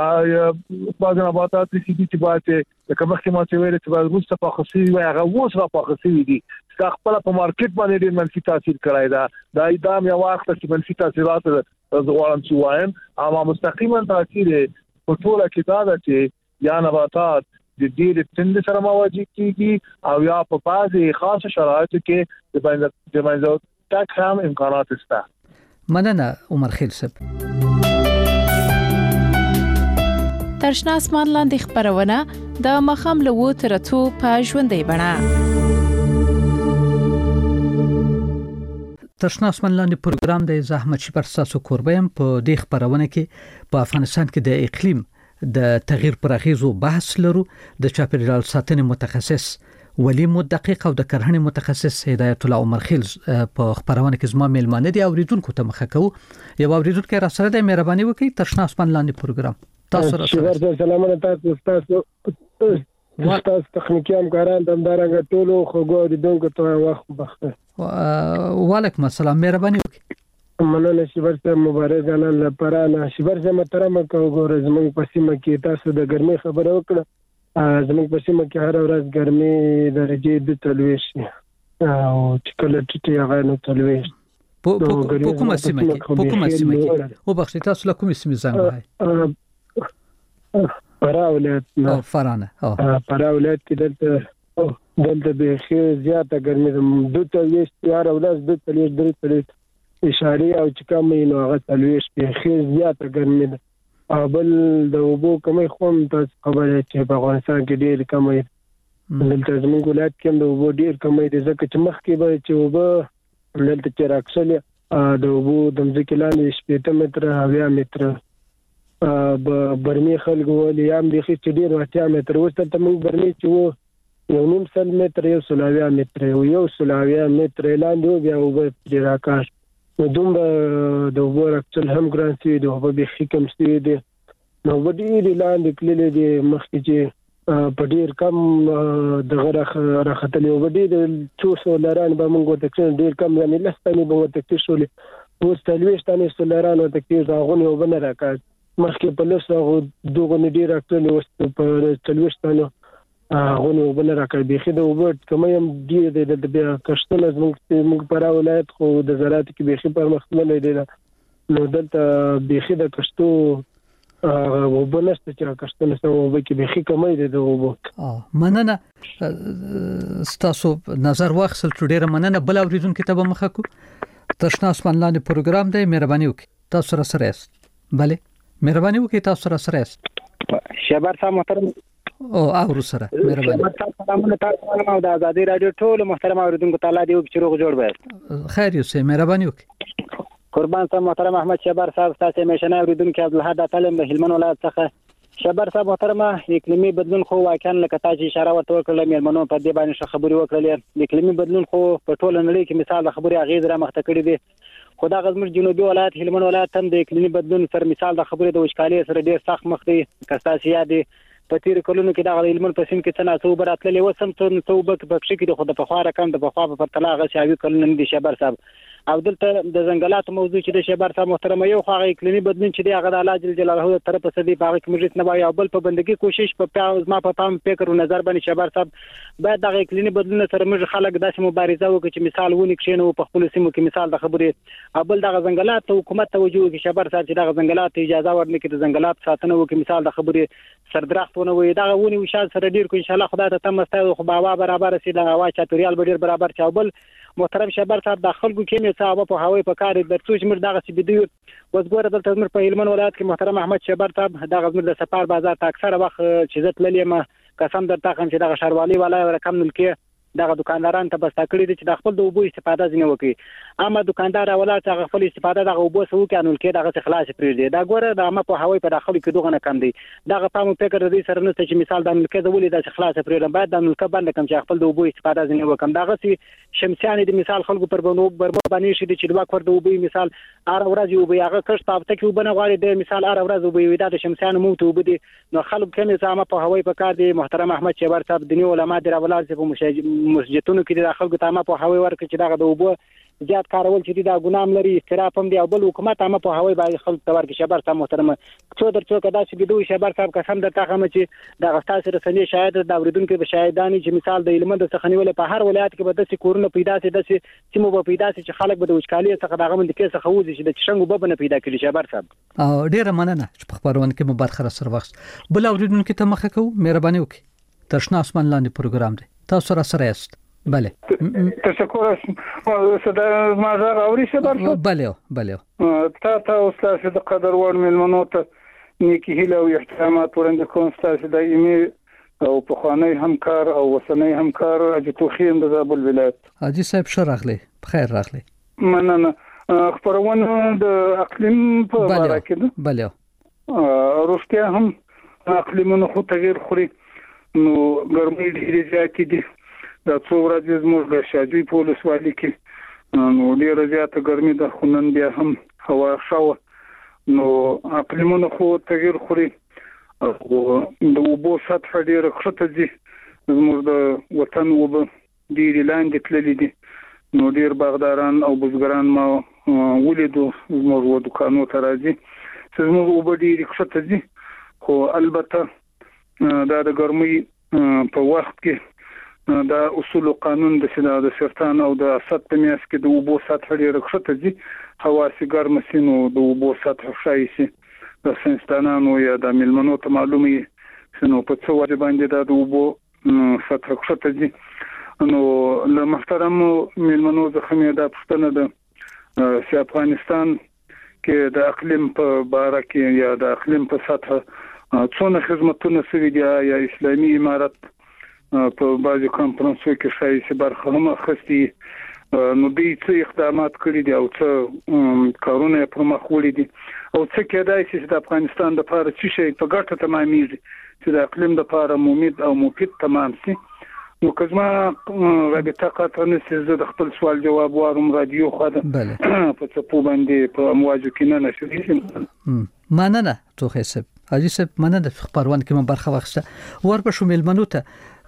بعض نباتات چې باید د کمخې ما چې ویل چې باید وسته په خصوصي وي هغه اوس را په خصوصي دي دا خپل په مارکیټ باندې ډېر منفي تاثیر کړی دا دا ایدام یو وخت چې منفي تاثیرات زغوالم چې وایم، اما مستقیما تاثیر په ټول کې دا ده چې یا نباتات د ډېر تند سره مواجه کیږي او یا په بعضي خاص شرایطو کې د باندې د باندې تک هم امکانات شته. مننه عمر خیل صاحب. ترشنا اسمان لاندې خبرونه د مخام له و تر اتو په ژوندۍ بڼه. ترشنا اسمان لاندې پروګرام د زحمت شپر تاسو کوربم په دې خبرونه کې په افغانستان کې د اقلیم د تغییر پر اغیزو بحث لرو. د چاپیریال ساتنې متخصص ولی مدقق او د کرهنې متخصص هدایت الله عمر خیل په خبرونه کې زما میلمانه دي. اوریدونکو ته مخه کوو یو اوریدونکو را سره د مهرباني وکړئ ترشنا اسمان لاندې پروګرام تاسو را سره سلامونه تاسو تاسو تاسو تخنیکی همکاران دمدارنګ ټولو خوګو د دونکو ته وخت بخته. وعلیکم السلام مهرباني وکړئ. مننه شبرته مبارک نن لپاره نه شبرته محترم کو ګور زمون پسیمه کې تاسو د ګرمۍ خبره وکړه. زمون پسیمه کې هر ورځ ګرمۍ درجه د تلويش او چې ټټي هغه نو تلويش په کومه سیمه کې په کومه سیمه کې او بخښه تاسو له کومه سیمه زنګ وای پراولت او فرانه او پراولت کې دلته دلته به خیر زیاته ګرمي د دوه تلويش یار اولاد د تلويش درې تلويش اشاره او چې کوم نو هغه تلويش به خیر زیاته ګرمي ده. بل د وبو کمې خوم تاسو خبره چې په افغانستان کې ډېر کمې دلته زموږ ولایت کې د وبو ډېر کمې دي ځکه چې مخکې به چې وبو دلته چې راکسل د وبو د ځمکې لاندې شپږ متره اویا متره برمي خلکو ولې هم د خې ډیر واتیا متر وسته ته موږ برمي چې وو یو نیم سل متر یو سلاویا متر یو سلاویا متر لاندې بیا وب د راکاش نو دومره د وګور اکچل هم ګران سي د وب به حکم سي دي نو ودی لاندې کللې دي مخکې چې په ډیر کم د غره راختلې وبدي د څو سولران به موږ ته ډیر کم یعنی لستاني به ورته شولې اوس تلويشتانه سولران ته کې ځاغونه وبنه راکاش مخکې په لسه دغه ډیر اکټل وست په تلويشتانه غونو وبنه راکړي بيخي د وبټ کوم يم دی د بیا کشتل از موږ موږ پر ولایت خو د زراعت کې بيخي پر مخمل دی نو دلته بيخي د کشتو وبنست چې کشتل سره وبکه بيخي کومې دی د وبټ اه مننه ستاسو نظر واخصل ډیره مننه بل اوریدونکو ته به مخه کو تشنا اسمان لاندې پروګرام دی مهرباني وکړئ تاسو سره سره است bale مهرباني وکړئ تاسو سره سره است شهبر صاحب محترم او اورو سره مهرباني سلامونه تاسو ته د آزادۍ رادیو ټول محترم اوریدونکو تعالی دی چې روغ جوړ وي خیر یو سه مهرباني وکړئ قربان صاحب محترم احمد شهبر صاحب تاسو مشنه اوریدونکو عبدالحد تعلیم د هلمند ولایت څخه شهبر صاحب محترم اقلیمی بدلون خو واقعا لکه تاسو اشاره ورته وکړه مېرمنو په دې باندې خبري وکړلې اقلیمی بدلون خو په ټول نړۍ کې مثال د خبري اغیز را مخته کړی دی خو دا غزمر جنوبي ولایت هلمند ولایت هم د اقلیمی بدلون سره مثال د خبري د وشکالي سره ډیر سخت مخ دی کساسي یادي په تیر کلونو کې د هلمند په سیم کې څنګه څو براتلې وسم څو څو بک بخښ کې د خود په خوا رقم د په خوا په تلا غشاوي کلونه دي شهبر صاحب او دلته د ځنګلاتو موضوع چې د شهبر صاحب محترم یو خو اقلیمی بدلون چې دی هغه د الله جل جلاله تر په سدي باغ کې مجلس نه وایي او بل په بندګي کوشش په پیاز ما په پام فکر او نظر باندې شهبر صاحب باید د اقلیمی بدلون سره موږ خلک داسې مبارزه وکړي چې مثال ونی کښینو په خپل سیمو کې مثال د خبرې او بل د ځنګلات حکومت توجه وکړي شهبر صاحب چې د ځنګلات اجازه ورنکړي د ځنګلات ساتنه وکړي مثال د خبرې سردرختونه وي دا ونی وشال سره ډیر کو ان شاء الله خدای ته تمسته خو باوا برابر سي د هوا چاپیریال ډیر برابر چاوبل محترم شهبر صاحب د خلکو کې مې صاحب په هوای په کار د څو مر دغه سي بده وزګور دلته مر په هلمند ولایت کې محترم احمد شهبر صاحب دغه مر د سفر بازار ته اکثره وخت چې زت للی ما قسم درته کوم چې دغه شروالي ولای ورکم نل کې دغه دکانداران ته بس تکړی دي چې د خپل د وبو استفاده ځنه وکړي اما دکاندار ولایت هغه خپل استفاده دغه وبو سو کې انول کې دغه خلاص پرې دی دا ګوره د اما په هوای په داخلي کې دغه نه کم دی دغه پام فکر د دې سره نشته چې مثال د انول کې د ولې د خلاص پرې باید د انول کې باندې کم چې خپل د وبو استفاده ځنه وکم دغه سي شمسیان د مثال خلکو پر بنو بربو باندې شي چې د واکور د وبو مثال ار ورځ وبو هغه کښ پابته کې وبنه غواړي د مثال ار ورځ وبو وي د شمسیان مو ته وبدي نو خلک کې نظام په هوای په کار دی محترم احمد شهبر صاحب دني علما د راولات په مسجدونو کې د خلکو ته ما په هوای ورکړي چې دغه د وبو زیات کارول چې دا ګنام لري استراف هم دی او بل حکومت هم په هوای باندې خلک ته ورکړي شهبر صاحب محترم څو در څو کدا چې دوی شهبر صاحب قسم درته کوم چې د غستاسو رسنۍ شاهد د اوریدونکو به شاهدانی چې مثال د هلمند څخه نیول په هر ولایت کې به د سکورونه پیدا سي د سیمو به پیدا سي چې خلک به د وچکالي څخه دغه من د کیسه خوځي چې د چشنګو به نه پیدا کړي شهبر صاحب او ډیره مننه چې په خبرونه کې مبارخه سره وخت بل اوریدونکو ته مخه کو مهرباني وکړئ تشنا اسمان لاندې پروګرام دی تاسو سره سره است بله تشکر صدا ما زه اوري شهبر صاحب بله بله تا ته استاد د قدر ور ملمنو ته نیکی هیله او احترامات ورنده کوم استاد دایمي او په خوانی همکار او وسنی همکار اجتو خیم د زابل ولایت حاجی صاحب شرغله بخیر راغله مننه خبرونه د اقلیم په اړه کې بله روسیا هم اقلیمونو خو تغیر خوري نو ګرمي ډیره زیاتې دي دا څو ورځې زموږ د شاجوی پولیس والی کې نو ډیره زیاته ګرمي ده خو نن بیا هم هوا ښه نو اقلیمونه خو تغیر خوري او د وبو سطح ډیره کښته دي زموږ د وطن وبو ډیره لاندې تللي دي نو ډیر باغداران او بزګران ما ولیدو زموږ و دکانو ته راځي چې زموږ وبو ډیره کښته دي خو البته دا د ګرمي په وخت کې دا اصول او قانون د سینا د سرطان او د اسد په میاس کې د وبو سطح ډیره کښته دي هوا سي ګرم سينو د وبو سطح شای سي د سنستانانو یا د ملمنو ته معلومي سينو په څو وجه باندې د وبو سطح کښته دي نو له محترم ملمنو زخمه د پښتنه د سي افغانستان کې د اقلیم په باره کې یا د اقلیم په سطح څونه خدماتونه سوي دي یا اسلامي امارت په بعضي کانفرنسو کې شایسته برخه هم اخستي نو دوی څه اقدامات کړی دي او څه کارونه پر مخ وړي دي او څه کېدای شي چې د افغانستان د لپاره چې شي په ګټه تمامېږي چې د اقلیم لپاره مفید او مفید تمام شي. نو کزما رابطه قطع نشي زه د خپل سوال جواب وارم رادیو خاطر په څپو باندې په امواجو کې نه نشي. مننه تو حساب حاجی صاحب مننه د خبرونه کې من برخه واخسته ور په شومل منوته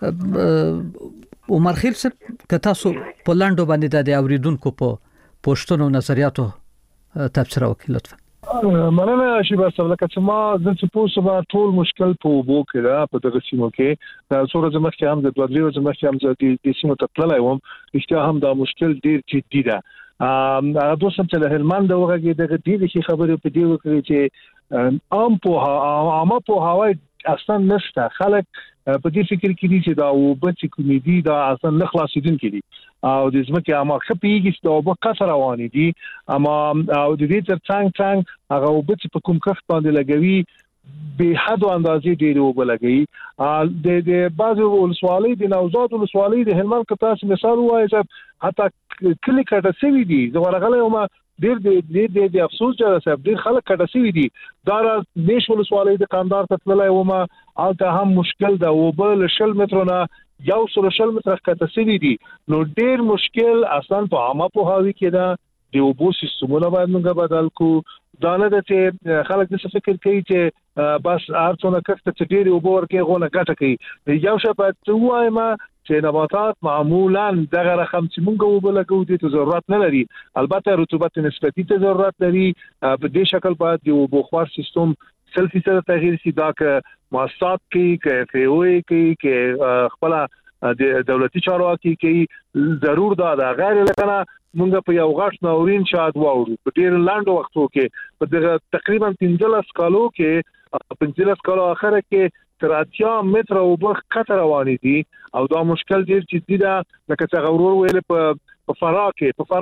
عمر خیل صاحب که تاسو په لاندو باندې د اوریدونکو په پوښتنو نظریاتو تبصره وکړئ لطفا. مننه شیبا صاحب لکه چې ما د سپوس ما ټول مشکل په وبو کې دا په دغه سیمو کې دا څوره زموږ کې هم د دوه درې زموږ کې هم د سیمو ته تللی وم اشتیا هم دا مشکل ډیر جدي ده. هغه دوه سم چې له هلمند دغه دغه دې کې خبرې په دې وکړي چې عام په عامه په هواي اصلا نشته خلک په دې فکر کې دي چې دا وبچ کومېدي دا اصلا نه خلاصیدون کې دي او د زمکه اما خپيږي چې دا وب کثر روانې دي اما او د دې تر څنګ څنګ هغه وبچ په کوم کښ باندې لګوي به حد اندازې ډېر وب لګي د د بعضو ولسوالۍ د نوزاد ولسوالۍ د هلمند کتاس مثال وایي چې حتی کلی کټه سوي دي زه ورغله ما ډېر ډېر ډېر د افسوس جره صاحب ډېر خلک کټه سوي دي دا نش ولسوالۍ د قاندار ته تللی و ما الته هم مشکل ده و بل شل مترونه یو سل شل متر کټه سوي دي نو ډېر مشکل اصلا په عامه په هاوی کې ده د وبو سیستمونه باید موږ بدل کو دا نه ده چې خلک د فکر کوي چې بس ارڅونه کښته چې ډېر وبو ورکه غونه ګټه کوي یو شپه وایم چې نباتات معمولا دغه رقم چې موږ وبلګو دي ته ضرورت نه لري البته رطوبت نسبتي ته ضرورت لري په دې شکل باید د وبو خوار سیستم سل فیصد تغییر شي دا که مؤسسات کې کې فیوي کې کې خپل د دولتي چارواکي کې ضرور دا دا غیر لکنه موږ په یو غاښ ناورین شاد واورو په ډیر لاندو وختو کې په دغه تقریبا پنځلس کالو کې پنځلس کالو اخره کې تر اتیا متر او بخ کتر روانې دي او دا مشکل ډیر جدي ده لکه څنګه غرور ویل په په فراکه په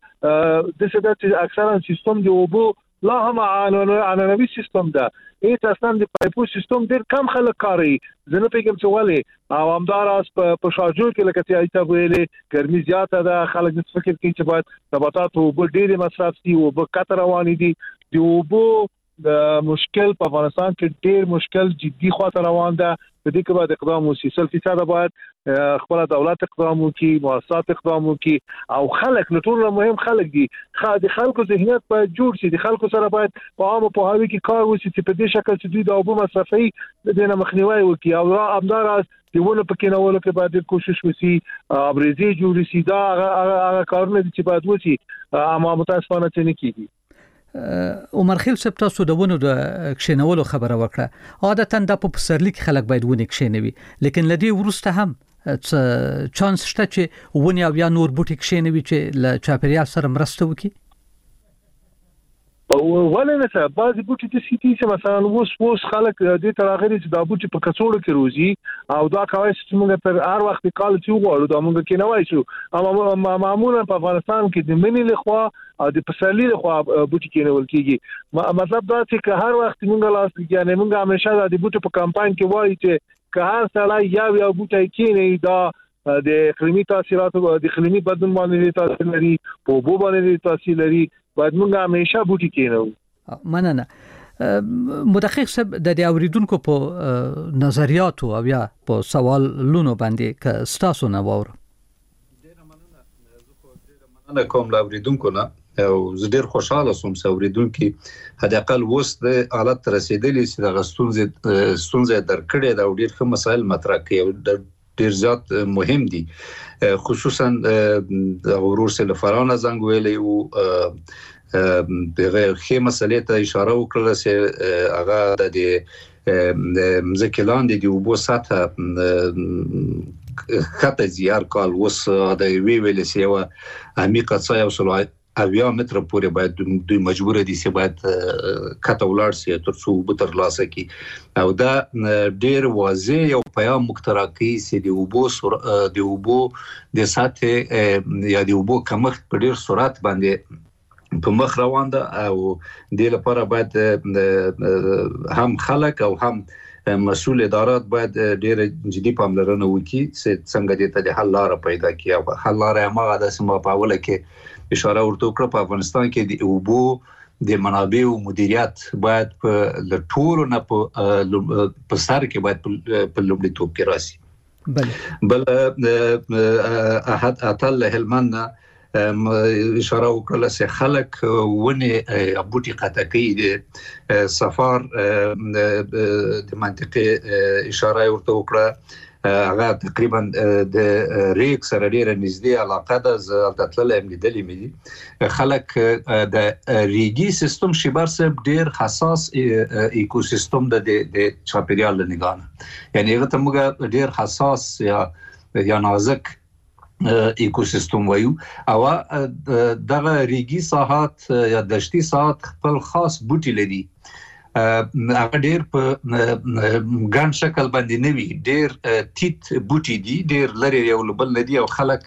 فراکه د څه د اکثرا سیستم دی وبو لا هم عنعنوي سیستم ده ایت اصلا د پایپو سیستم ډیر کم خلک کاروي زنه پیګم چې ولې او همدار اس په شارجو کې لکه چې ایت ویلې ګرمي زیاته ده خلک د فکر کوي چې باید نباتات او ډیر مصرف دي او په کتر روانې دي دی وبو د مشکل په افغانستان کې ډیر مشکل جدي خاطر روان ده په دې کې باید اقدام وشي سل فیصد باید خپل دولت اقدام وکړي مؤسسات اقدام وکړي او خلک نو ټول مهم خلک دي د خلکو ذهنیت باید جوړ شي د خلکو سره باید په عامه په هاوی کې کار وشي چې په دې شکل چې دوی د اوبو مصرفي د دې مخنیوي وکړي او همدار دیونه پکې نه ولکه باید کوشش وشي ابرزي جوړ شي دا هغه کارونه چې باید وشي اما متاسفانه چې نه کیږي. عمر خیل صاحب تاسو د ونو د کښینولو خبره وکړه عادتاً د په پسرلی کې خلک باید ونه کښینوي لیکن لدی ورسته هم چانس شته چې ونی او یا نور بوټي کښینوي چې له چاپیریال سره مرسته وکړي ولې نه څه بعضی بوټي د سیټي چې مثلا وس وس خلک د تراغري چې د بوټي په کڅوړو کې روزي او دا کوي چې موږ پر هر وخت کال چې وګورو دا موږ کې نه وای شو اما معمولا په افغانستان کې د منی لخوا او د پسرلی لخوا بوټي کې نه ول کېږي مطلب دا چې هر وخت موږ لاس یعنی موږ همیشه د بوټي په کمپاین کې وایي چې که هر سړی یو یو بوټي کې نه دا د اقلیمي تاثیراتو د اقلیمي بدلون باندې تاثیر لري په بو باندې تاثیر لري باید موږ همیشه بوټي کېنو. مننه مدقق صاحب د دې اوریدونکو په نظریاتو او یا په سوالونو باندې ک ستاسو نه وور ډیر مننه زه مننه کوم لا اوریدونکو نه او زه ډیر خوشاله سوم چې اوریدونکو هدا اقل وست د حالت رسیدلی چې د غستونځ ستونزې درکړې دا ډیر ښه مسایل مطرح کوي ډیر زیات مهم دي خصوصا د ورور سره فرانه زنګ ویلې او دغه خې مسلې ته اشاره وکړه چې هغه د مزکلان د وبو ساته خطه زیار کال وس د وی ویل سی او عمیقه څه یو سلوای اویا متر پورې باید دوی مجبور دي چې باید کته ولاړ سي تر څو بتر لاسه کی او دا ډیر واضح یو پیغام مخترقي سي دی وبو دی وبو د ساته یا دی وبو کمښت په ډیر سرعت باندې په مخ روان ده او د لپاره باید هم خلک او هم مسؤل ادارات باید ډیر جدي پاملرنه وکړي چې څنګه دې ته د حل لار پیدا کړي او حل لار هغه د سم په اوله کې اشاره ورته وکړه په افغانستان کې د اوبو د منابعو مدیریت باید په لټولو نه په سر کې باید په لومړیتوب کې راشي. بل احد اتل هلمند اشاره وکړه چې خلک ونه بوټي قطع کوي. د سفار د منطقه اشاره ورته وکړه، هغه تقریبا د ریک سره ډیره نږدې علاقه ده. زه هلته تللی یم، لیدلي مې دي. خلک د ریګي سیستم شیبر صاحب ډیر حساس ایکو سیستم ده د چاپیریال له نګاه نه، یعنی هغه ته موږ ډیر حساس یا یا نازک ایکو سیستم وایو. او دغه ریګي ساحات یا دشتي ساحات خپل خاص بوټي لري. هغه ډیر په ګڼ شکل باندې نه وي، ډیر تیت بوټي دي، ډیر لري یو له بل نه دي، او خلک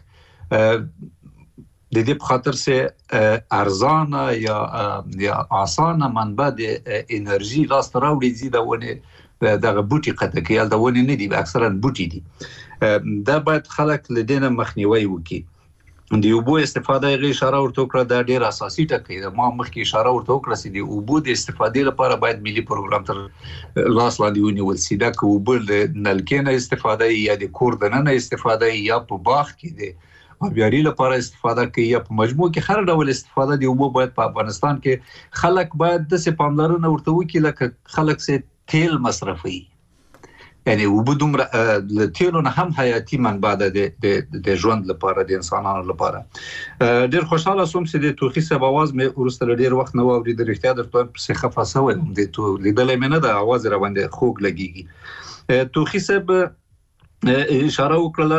د دې په خاطر سه ارزانه یا یا اسانه منبع د انرژي لاس ته راوړي دي. دا ونه دغه بوټي قطع کوي، دا ونه نه دي، اکثرا بوټي دي. دا باید خلک له دې نه مخنیوي وکړي. د اوبو استفاده یې اشاره ورته وکړه، دا ډیر اساسي ټکی ده. ما مخکې اشاره ورته وکړه چې د اوبو د استفادې لپاره باید ملي پروګرام تر لاس لاندې ونیول شي. دا که اوبه له نلکې نه استفاده یا د کور دننه استفاده یا په باغ کې د آبیاري لپاره استفاده کوي یا په مجموع کې هر ډول استفاده د اوبو باید په افغانستان کې خلک باید داسې پاملرنه ورته وکړي لکه خلک چې تیل مصرفوي. یعنی اوبه دومره له تیلو نه هم حیاتي منبع ده د ژوند لپاره، د انسانانو لپاره. ډیر خوشاله سوم چې د توخي صاحب اواز مې وروسته له ډیر وخت نه واورېد. رښتیا درته وایم پسې خفه سوی وم، د تو لیدلی مې نه ده، اواز یې راباندې خوږ لګېږي. توخي صاحب اشاره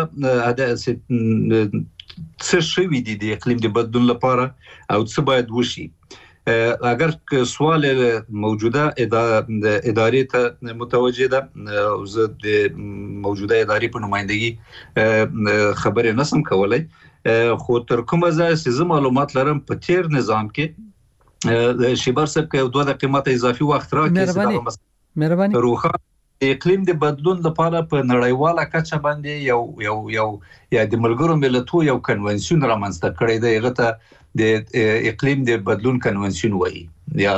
وکړله څه شوي دي د اقلیم د بدلون لپاره او څه باید وشي. اگر سوال موجوده ادارې ته متوجه ده، زه د موجوده ادارې په نمایندګي خبرې نسم کولای، خو تر کومه ځایه چې زه معلومات لرم په تیر نظام کې شیبر صاحب که یو دوه دقیقې ماته اضافي وخت راکړي، مهرباني روښانه د اقلیم د بدلون لپاره په نړیواله کچه باندې یو یو یو یا د ملګرو ملتونو یو کنونسیون رامنځته کړی دی. هغه ته د اقلیم د بدلون کنونسیون وایي، یا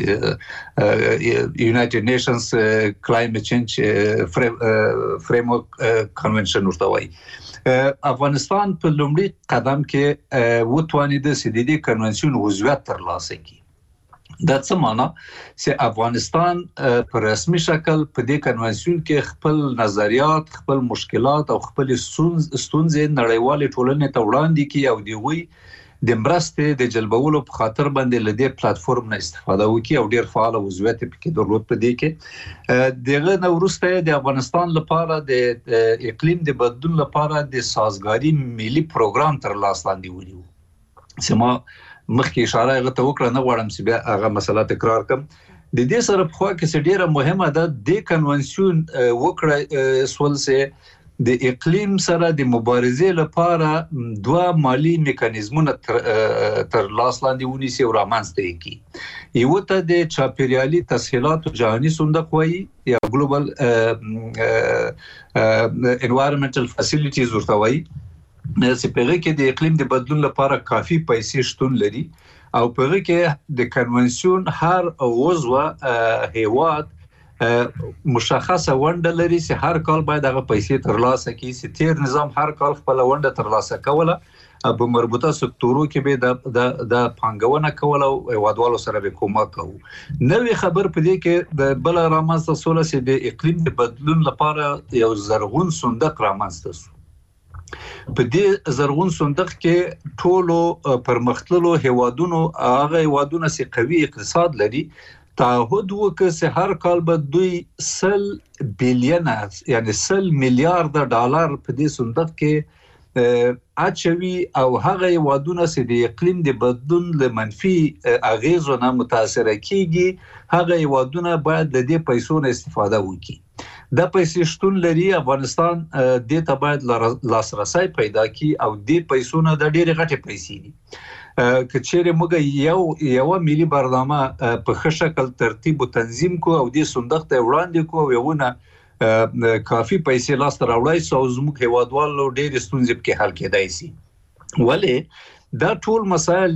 یونایټډ نیشنز کلایمټ چینج فریم ورک کنونشن ورته وایي. افغانستان په لومړي قدم کې وتوانېده چې د دې کنونسیون عضویت ترلاسه کړي. دا څه معنا چې افغانستان په رسمي شکل په دې کنونسیون کې خپل نظریات، خپل مشکلات او خپل ستونزې نړیوالې ټولنې ته وړاندې کړي او د هغوی د مرستې د جلبولو په خاطر باندې له دې پلاتفورم نه استفاده وکړي او ډیر فعال عضویت پکې درلود. په دې کې دغه نه وروسته د افغانستان لپاره د اقلیم د بدلون لپاره د سازګاري ملي پروګرام تر لاس لاندې ونیو. چې ما مخکې اشاره هغه ته وکړه، نه غواړم چې بیا هغه مسله تکرار کړم. د دې سره په خوا کې چې ډیره مهمه ده د کنونسیون وکړه سول چې د اقلیم سره د مبارزې لپاره دوه مالی میکانیزمونه تر, تر لاس لاندې ونیسي او رامنځته یې کړي. یو ته د چاپیریالي تسهیلاتو جهاني صندوق وایي یا ګلوبل انوایرنمنټل فاسیلیټیز ورته وایي، چې په هغه کې د اقلیم د بدلون لپاره کافي پیسې شتون لري او په هغه کې د کنونسیون هر عضو هیواد مشخصه ونډه لري چې هر کال باید هغه پیسې ترلاسه کړي. چې تیر نظام هر کال خپل ونډه ترلاسه کوله، په مربوطه سکتورو کې به د د پانګونه کوله او هیوادوالو سره به کومک کوو. نوې خبر په دې کې د بل رامنځته سوله چې د اقلیم د بدلون لپاره یو زرغون صندوق رامنځته شو. په دې زرغون صندوق کې ټولو پرمختللو هیوادونو، هغه هیوادونه چې قوي اقتصاد لري، تعهد وکړ چې هر کال به دوی سل بیلیونه یعنی سل میلیارډ ډالر په دې صندوق کې اچوي او هغه هیوادونه چې د اقلیم د بدلون له منفي اغیزو نه متاثر کیږي، هغه هیوادونه باید د دې پیسو نه استفاده وکړي. دا پیسې شتون لري، افغانستان دې ته باید لاسرسی پیدا کړي او دې پیسو نه د ډېرې غټې پیسې دي. که چیرې موږ یو یو ملي برنامه په ښه شکل ترتیب او تنظیم کو او دې صندوق ته وړاندې کو او یوونه کافي پیسې لاس ته راوړای سو او زموږ هیوادوالو ډېرې ستونزې پکې حل کېدای شي. ولې دا ټول مسایل د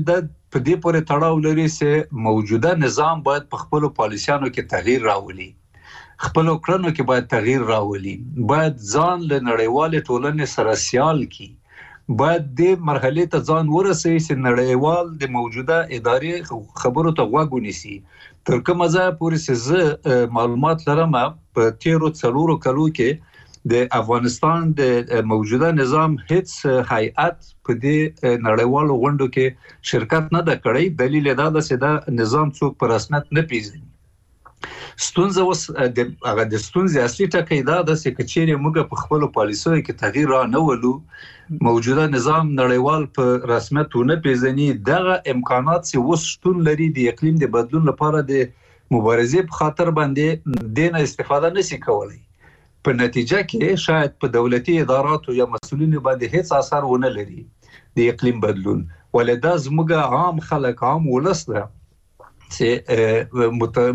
په دې پورې تړاو لري چې موجوده نظام باید په خپل پالیسیانو کې تغییر راولي، خپل کړنو کې باید تغییر راولي، باید ځان له نړیوال ټولنې سره سیال کی، باید د مرحله ته ځان ورسوي چې نړیوال د موجوده ادارې خبرو ته غوږ ونیسي. تر کومه ځایه پورې چې زه معلومات لرم په تیرو څلورو کلو کې د افغانستان د موجوده نظام هیڅ هیئت په دې نړیوالو غونډو کې شرکت نه ده کړی. دلیل دا ده چې دا نظام څوک په رسمیت نه پیژني. ستونزه اوس د هغه د ستونزې اصلي ټکی دا ده چې کچېرې موږ په خپل پالیسیو کې تغییر را نه ولو، موجوده نظام نړیوال په رسمیت ونه پیژني، دغه امکانات چې اوس شتون لري د اقلیم د بدلون لپاره د مبارزې په خاطر باندې دینه استفاده نشي کولای. په نتیجه کې شاید په دولتي اداراتو یا مسؤلینو باندې هیڅ اثر ونه لري د اقلیم بدلون، ولدا زموږ عام خلک عام ولس ده چې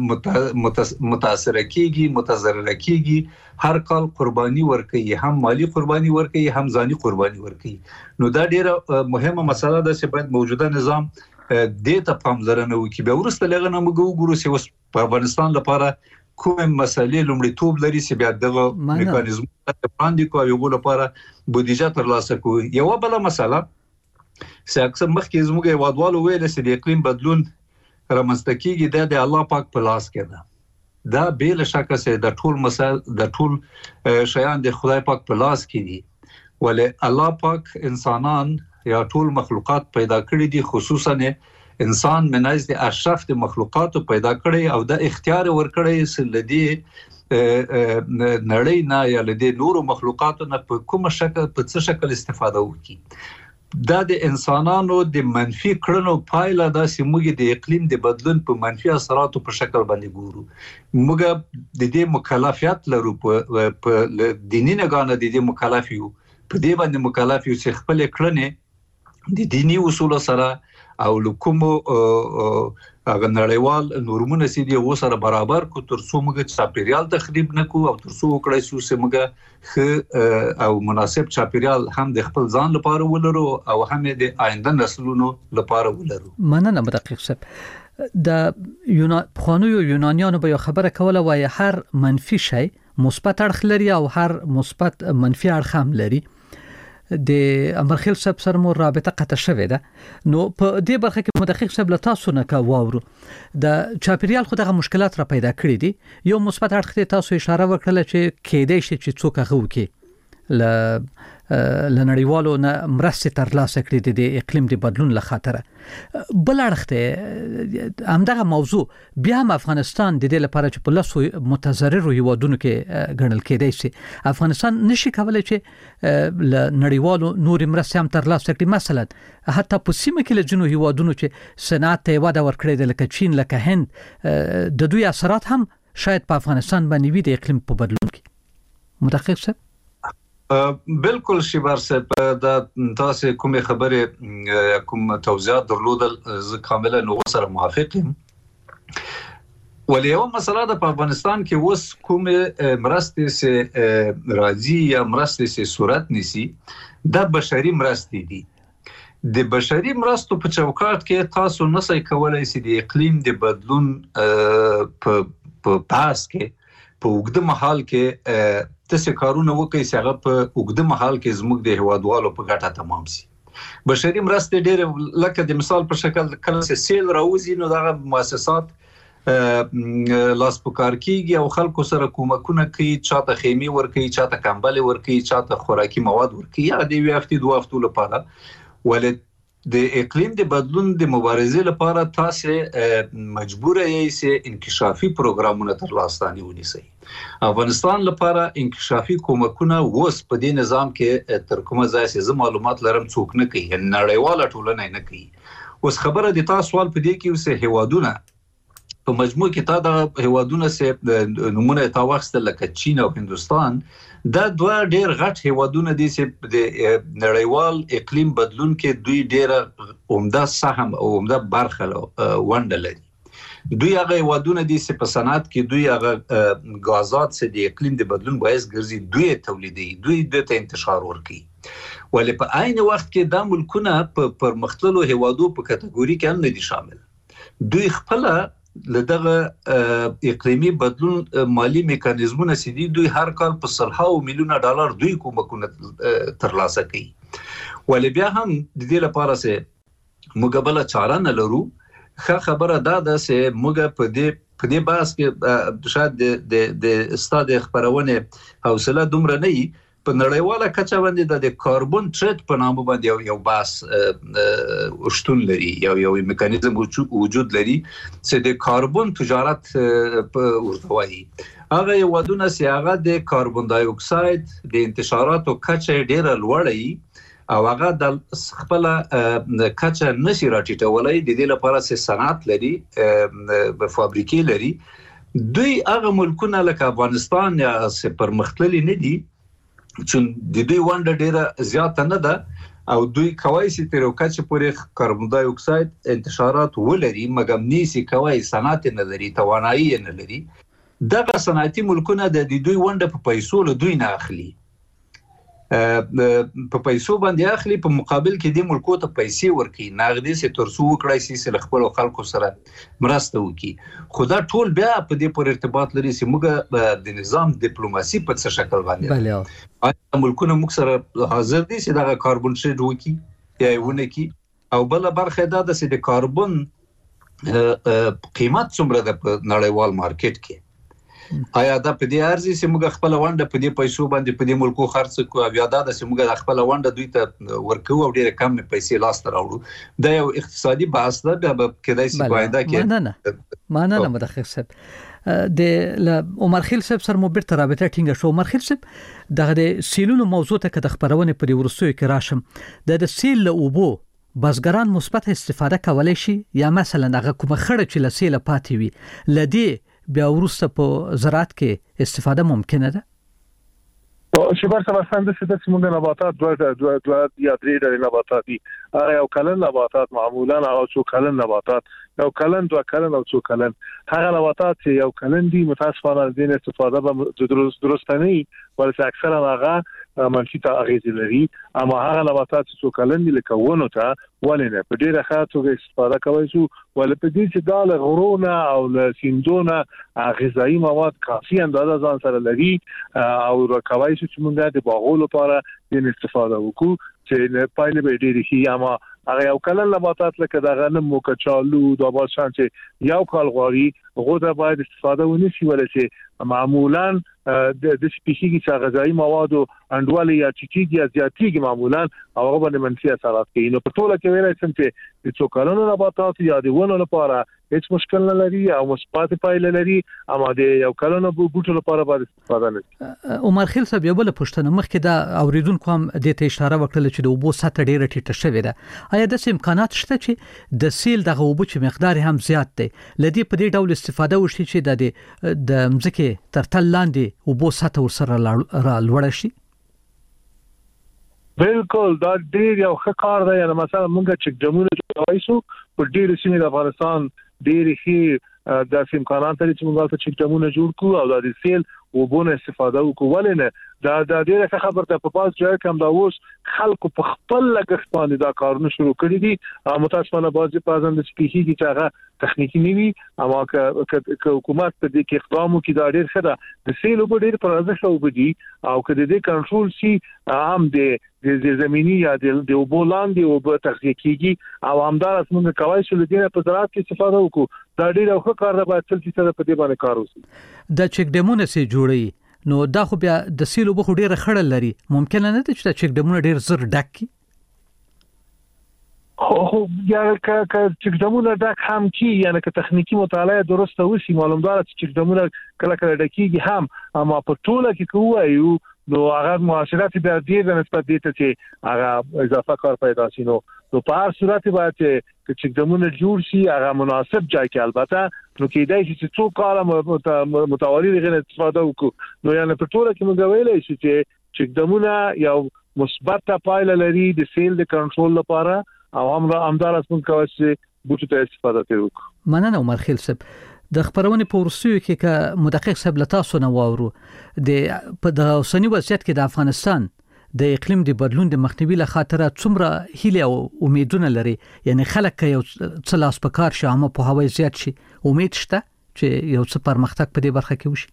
متاثر کیږي، متضرر کیږي، هر کال قرباني ورکوي، هم مالی قرباني ورکوي، هم ځاني قرباني ورکوي. نو دا ډیره مهمه مسله ده چې باید موجوده نظام دې ته پاملرنه وکړي. بیا وروسته لږ نه موږ وګورو چې اوس په افغانستان لپاره کوم مسلې لومړیتوب لري چې بیا دغه میکانیزم باندې کوي یو لپاره بودیجه ترلاسه کوي. یو بل مسله چې اکثر مخکې زموږ هیوادوالو ویل چې د اقلیم بدلون رامنځته کیږي د الله پاک په لاس کې ده. دا بیل شکه چې د ټول مسائل د ټول شیان د خدای پاک په لاس کې دي، ولې الله پاک انسانان یا ټول مخلوقات پیدا کړی دي، خصوصا انسان منځ د اشرف د مخلوقات پیدا کړی او د اختیار ورکړی چې لدی نړۍ نه یا لدی نورو مخلوقاتو نه په کوم شکل په څه شکل استفاده وکړي. دا د انسانانو د منفي کړنو پایله ده چې موږ د اقلیم د بدلون په منفي اثراتو په شکل باندې ګورو. موږ د دې مکلفیت لرو، په دیني نګانه د دې مکلف یو، په دې باندې مکلف یو چې خپل کړنې د دینی اصولو سره او لکومو هغه نړیوال نورمونه چې دی و سره برابر کو، ترڅو موږ چاپیریال تخریب نکو او ترڅو وکړای شو چې موږ او مناسب چاپیریال هم د خپل ځان لپاره ولرو او هم د آینده نسلونو لپاره ولرو. مننه مدقق صاحب. د یونان خانو یونانیانو به خبره کوله وای هر منفي شی مثبت اړخ لري او هر مثبت منفي اړخ هم لري. د امرخیل صاحب سره مو رابطه قطع شوې ده. نو په دې برخه کې مدقق صاحب له تاسو نه کا واورو د چاپیریال خو دغه مشکلات را پیدا کړی دي. یو مثبت اړخ ته تاسو اشاره وکړه چې کېدای شي چې څوک هغه وکي ل لنړیوالو نه مرسته ترلاسه کړې د اقلیم د بدلون له خاطر. بل اړخ ته همدغه موضوع بیا هم افغانستان د دې لپاره چې په لاسو متضرر هیوادونو کې ګڼل کېدای شي، افغانستان نشي کولای چې لنړیوالو نور مرسته هم ترلاسه کړي. مثلا حتی په سیمه کې له جنو هیوادونو چې صنعت ته وده ورکړي د لکه چین، لکه هند، د دوی اثرات هم شاید په افغانستان باندې وي د اقلیم په بدلون کې. مدقق صاحب بالکل شیبر صاحب، دا تاسو کومه خبره کوم توضیحات درلودل زه کاملا نو سره موافق یم. ولې یو مسله ده په افغانستان کې اوس کومه مرستې سه راځي یا مرستې سه صورت نسی، دا بشري مرستې دي. د بشري مرستو په چوکاټ کې تاسو نسئ کولای چې د اقلیم د بدلون په په پاس کې په وګړه محل کې تاسو کارونه وکړئ چې هغه په وګړه محل کې زموږ د هوادوالو په ګټه تمام شي. بشري مرستې ډېر لکه د مثال په شکل کله چې سیل راوځي نو دغه مؤسسات لاس پکار کیږي او خلکو سره کومکونه کوي، چاته خیمه ورکوي، چاته کمبل ورکوي، چاته خوراکي مواد ورکوي، یا د یو هفته دوه هفتو لپاره. ولې د اقلیم د بدلون د مبارزې لپاره تاسو مجبور یې چې انکشافي پروګرامونه ترلاسه ونیسئ. افغانستان لپاره انکشافي کومکونه وس په دې نظام کې تر کومه ځای چې معلومات لرم څوک نه کوي، نړیواله ټولنه نه کوي. اوس خبره د تاسو سوال په دې کې وسه هیوادونه په مجموع کې تا د هیوادونو سه نمونه تا واخستل لکه چین او هندستان، دا دوه ډېر غټ هیوادونه دي چې د نړیوال اقلیم بدلون کې دوی ډېر عمده سهم او عمده برخه ونډه لري. دوی هغه هیوادونه دي چې په صنعت کې دوی هغه غازات چې د اقلیم د بدلون باعث ګرځي دوی تولیدي، دوی د ته انتشار ورکوي. ولې په عین وخت کې د ملکونه په پرمختللو هیوادو په کټګوري کې هم نه دي شامل. دوی خپل لدغه اقلیمی بدلون مالی میکانیزمونه سدي دوی هر کال په صلحاو میلیونه ډالر دوی کومکونه ترلاسه کوي. ولې بیا هم د دې لپاره سه مقابله چاره نه لرو. ښه خبره دا ده چې موږ په دې په دې باس کې شاید د د استاد خبرونه حوصله دومره نه وي. په نړیواله کچه باندې د کاربن ټریډ په نامه باندې یو باس شتون لري، یو یو میکانیزم وجود لري چې د کاربن تجارت ورته وایي. هغه یوادونه چې هغه د کاربن دای اکساید د انتشاراتو کچه ډیره لوړه وي او هغه د خپل کچه نشي راټیټولای. د دې لپاره چې صنعت لري، په فابریکې لري. دوی هغه ملکونه لکه افغانستان یا پرمختللي نه دي چې د دوی ونده ډیره زیاته نه ده او دوی کوي چې تر یو کچه پورې کاربن دای اکساید انتشارات ولري، مګر نيسي کوي صنعت نه لري، توانایي نه لري. دغه صنعتي ملکونه د دوی ونده په پیسو له دوی نه اخلي، په پیسو باندې اخلي، په مقابل کې د ملکو ته پیسې ورکي، ناغدي سي ترسو وکړای سي خپل خلکو سره مرسته وکي. خدا ټول بیا په دې پر ارتباط لري چې موږ د نظام ډیپلوماسي په څه شکل باندې بله آیا ملکونه موږ سره حاضر دي چې دا کاربن ټریډ وکي یا ونه کی. او بل برخه دا د سې د کاربن قیمت څومره د نړیوال مارکیټ کې آیا دا په دې ارزي چې موږ خپل ونده په دې پیسو باندې په دې ملکو خرڅ کوو یا دا چې موږ خپل ونده دوی ته ورکو او ډیره کم پیسې لاس ته راوړو. دا یو اقتصادي بحث ده. بیا به کېدای شي باید کې نه نه معنا نه مدخل صاحب د عمر خیل صاحب سره مو بیرته رابطه ټینګه شو. عمر خیل صاحب دغه سیلونو موضوع ته د خبرونه پر ورسوي کې راشم. د سیل له اوبو بزګران مثبت استفاده کولای شي یا مثلا هغه کومه خړه چې له سیل پاتې وي لدی بیا ورسته په زراعت کې استفاده ممکنه ده؟ شبر سمستان د سیده سمونده نباتات دو دو دو یا درې ډول نباتات دي. هغه یو کلن نباتات معمولا او څو کلن نباتات، یو کلن دو کلن او څو کلن. هغه نباتات چې یو کلن دي متاسفانه د دې استفاده به درست درست نه وي، ولې اکثرا هغه منفي اغیز لري. اما هغه نباتات چې څو کلن دي لکه ونه ته ولې نه په ډیره ښه توګه استفاده کوي شو، ولې په دې چې دا له غرونه او له سیندونه غذایی مواد کافي اندازه ځان سره لري او راکوي چې موږ د باغونو لپاره د استفاده وکړو چې پایله به ډیره شي. اما هغه یو کلن نباتات لکه د غنم او کچالو دا به شان چې یو کال غوړي غوډه باید استفاده ونشي، ولې چې معمولا د سپیشیږي چې غذایی مواد او انډوالي یا چیکيږي یا زیاتیږي معمولا او هغه باندې منفي اثرات کوي. نو په ټوله کې ویلای شم چې د څو کلونو نباتات یا د ونو لپاره هیڅ مشکل نه لري او مثبت پایله لري، اما د یو کلونو بوټو لپاره باید استفاده نه. عمر خیل صاحب یو بل پوښتنه مخکې دا اوریدونکو هم د ته اشاره وکړه چې د اوبو سطح ډیره ټیټه شوې ده. آیا د امکانات شته چې د سیل دغه اوبو چې مقدار هم زیات دی لدی په دې ډول استفاده وشي چې د د مځکه تر تل لاندې اوبو سطح ورسره را لوړ شي؟ بالکل دا ډیر یو ښه کار دی. یعنی مثلا موږ چې ډمونه جوړوي شو په ډیر سیمې د افغانستان ډیر هي د امکانات لري چې موږ ته چې ډمونه جوړ کړو او د سیل وبونه استفاده وکړو. ولې نه دا د ډیره ښه خبره ته په پاس ځای کوم دا اوس خلکو په خپل لګښت باندې دا کارونه شروع کړی دي. متاسفانه بعضی پازند سپیشي چې هغه تخنیکی نیوي، اما که حکومت په دې کې اقدام وکړي دا ډیر ښه ده. د سیل وب ډیر پر ارزښت وبدي او که د دې کنټرول سي هم د د زميني یا د اوبو لاندې او تغذیه کیږي او همدار اسمنه کوي چې لدې په زراعت کې استفاده وکړو. دا ډیر ښه کار دی، باید چې څه په دې باندې کار وشي. د چک ډیمونه سي جوړي نو دا خو بیا د سیلو به ډیره خړل لري، ممکن نه ده چې چک ډیمونه ډیر زر ډک کی. خو یا که چک ډیمونه ډک هم کی، یعنی که تخنیکی مطالعه درسته وشي معلومدار چې چک ډیمونه کله کله ډکیږي هم، اما په ټوله کې کوو نو هغه معاشرت بیا دې د نسبت دې ته چې هغه اضافه کار پیدا شي. نو نو په هر صورت باید چې چې دمونه جوړ شي هغه مناسب ځای کې، البته نو کېدای شي چې څو کاله متوالی غیر استفاده وکړو. نو یعنی په ټوله کې موږ ویلای شو چې چې دمونه یو مثبت پایله لري د سیل د کنټرول لپاره او هم همدار اسمن کوي چې بوټو ته استفاده وکړو. مننه عمر خیل صاحب. د خبرونه په ورسوي کې ک مدقق صاحب لتا سونه واورو د په د اوسنی وضعیت کې د افغانستان د اقلیم د بدلون د مخنیوي له خاطر څومره هیله او امیدونه لري؟ یعنی خلک یو څه لاس په کار شي عامه په هوای زیات شي، امید شته چې یو څه پرمختګ په دې برخه کې وشي؟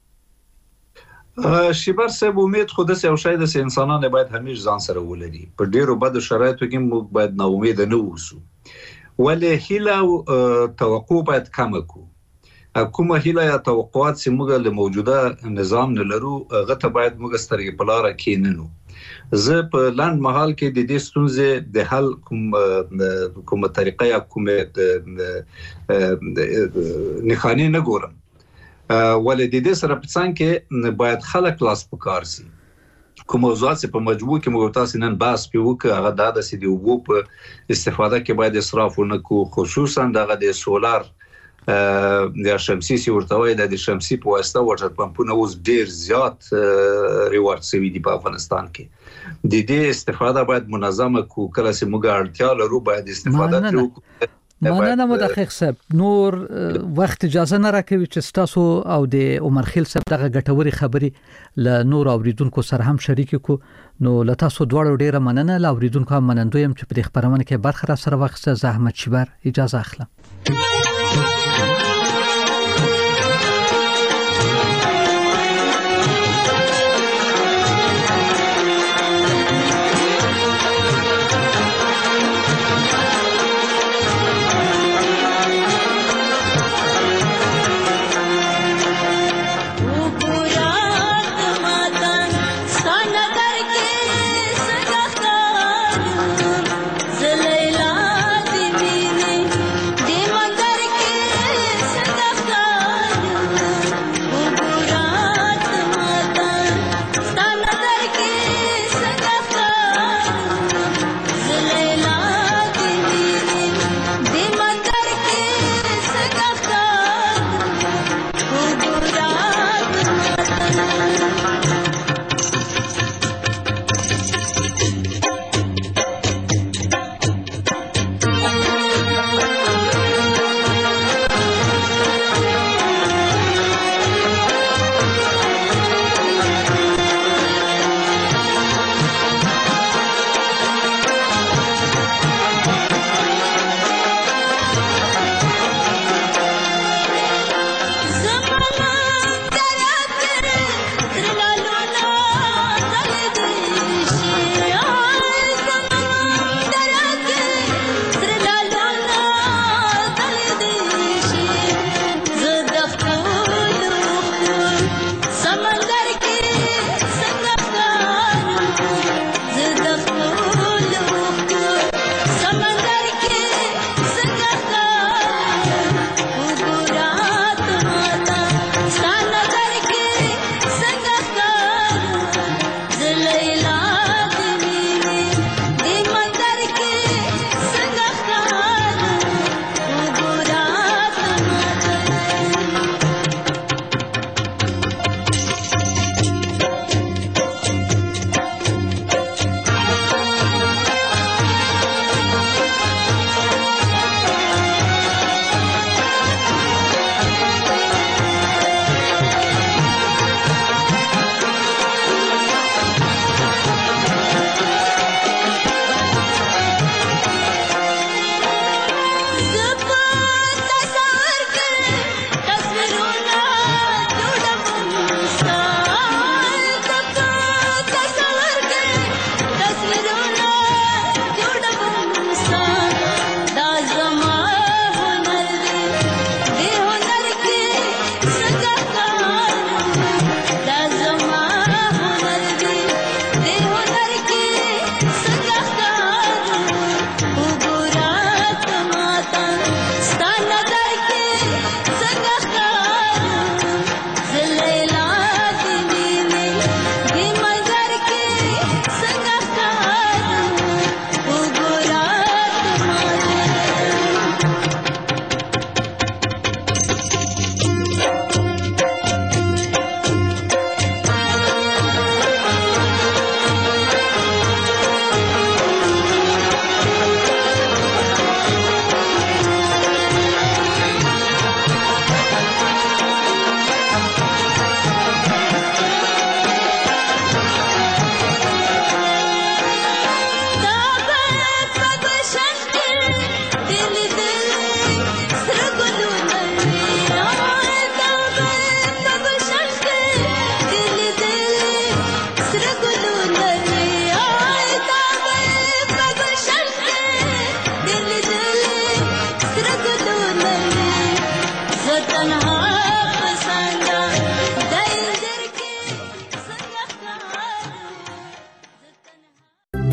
شیبر صاحب امید خود سه او شاید سه انسانان باید همیشه ځان سره ولري. په ډیرو بد شرایطو کې موږ باید نا امید نه اوسو، ولی هیله او توقع باید کم کو. کومه هیله یا توقعات چې موږ له موجوده نظام نه لرو هغه ته باید موږ سترګې په لار کې نه نو. زه په لاند محل کې د دې ستونزې د حل کوم کومه طریقه یا کومه نښانې نه ګورم، ولې د دې سره په څنګ کې باید خلک لاس په کار سي. کوم موضوعات چې په مجموع کې موږ تاسو نن بحث پیوکه هغه د داسې دی وګو په استفاده کې باید اسراف ونه کو، خصوصا دغه د سولار د شمسي سي ورتوي د شمسي په واسطه واټر پمپونه اوس ډیر زیات ریوارډ سوي دي په افغانستان کې. د دې استفاده باید منظمه کو، کله چې موږ اړتیا لرو باید استفاده وکړو. مننه مدقق صاحب. نور وخت اجازه نه راکوي چې تاسو او د عمر خیل صاحب دغه ګټوري خبري ل نور اوریدونکو سره هم شریک کو. نو ل تاسو دواړو ډیره مننه. ل اوریدونکو هم منندویم چې په خبرونه کې برخه را سره وخت زحمت شبر اجازه اخلم.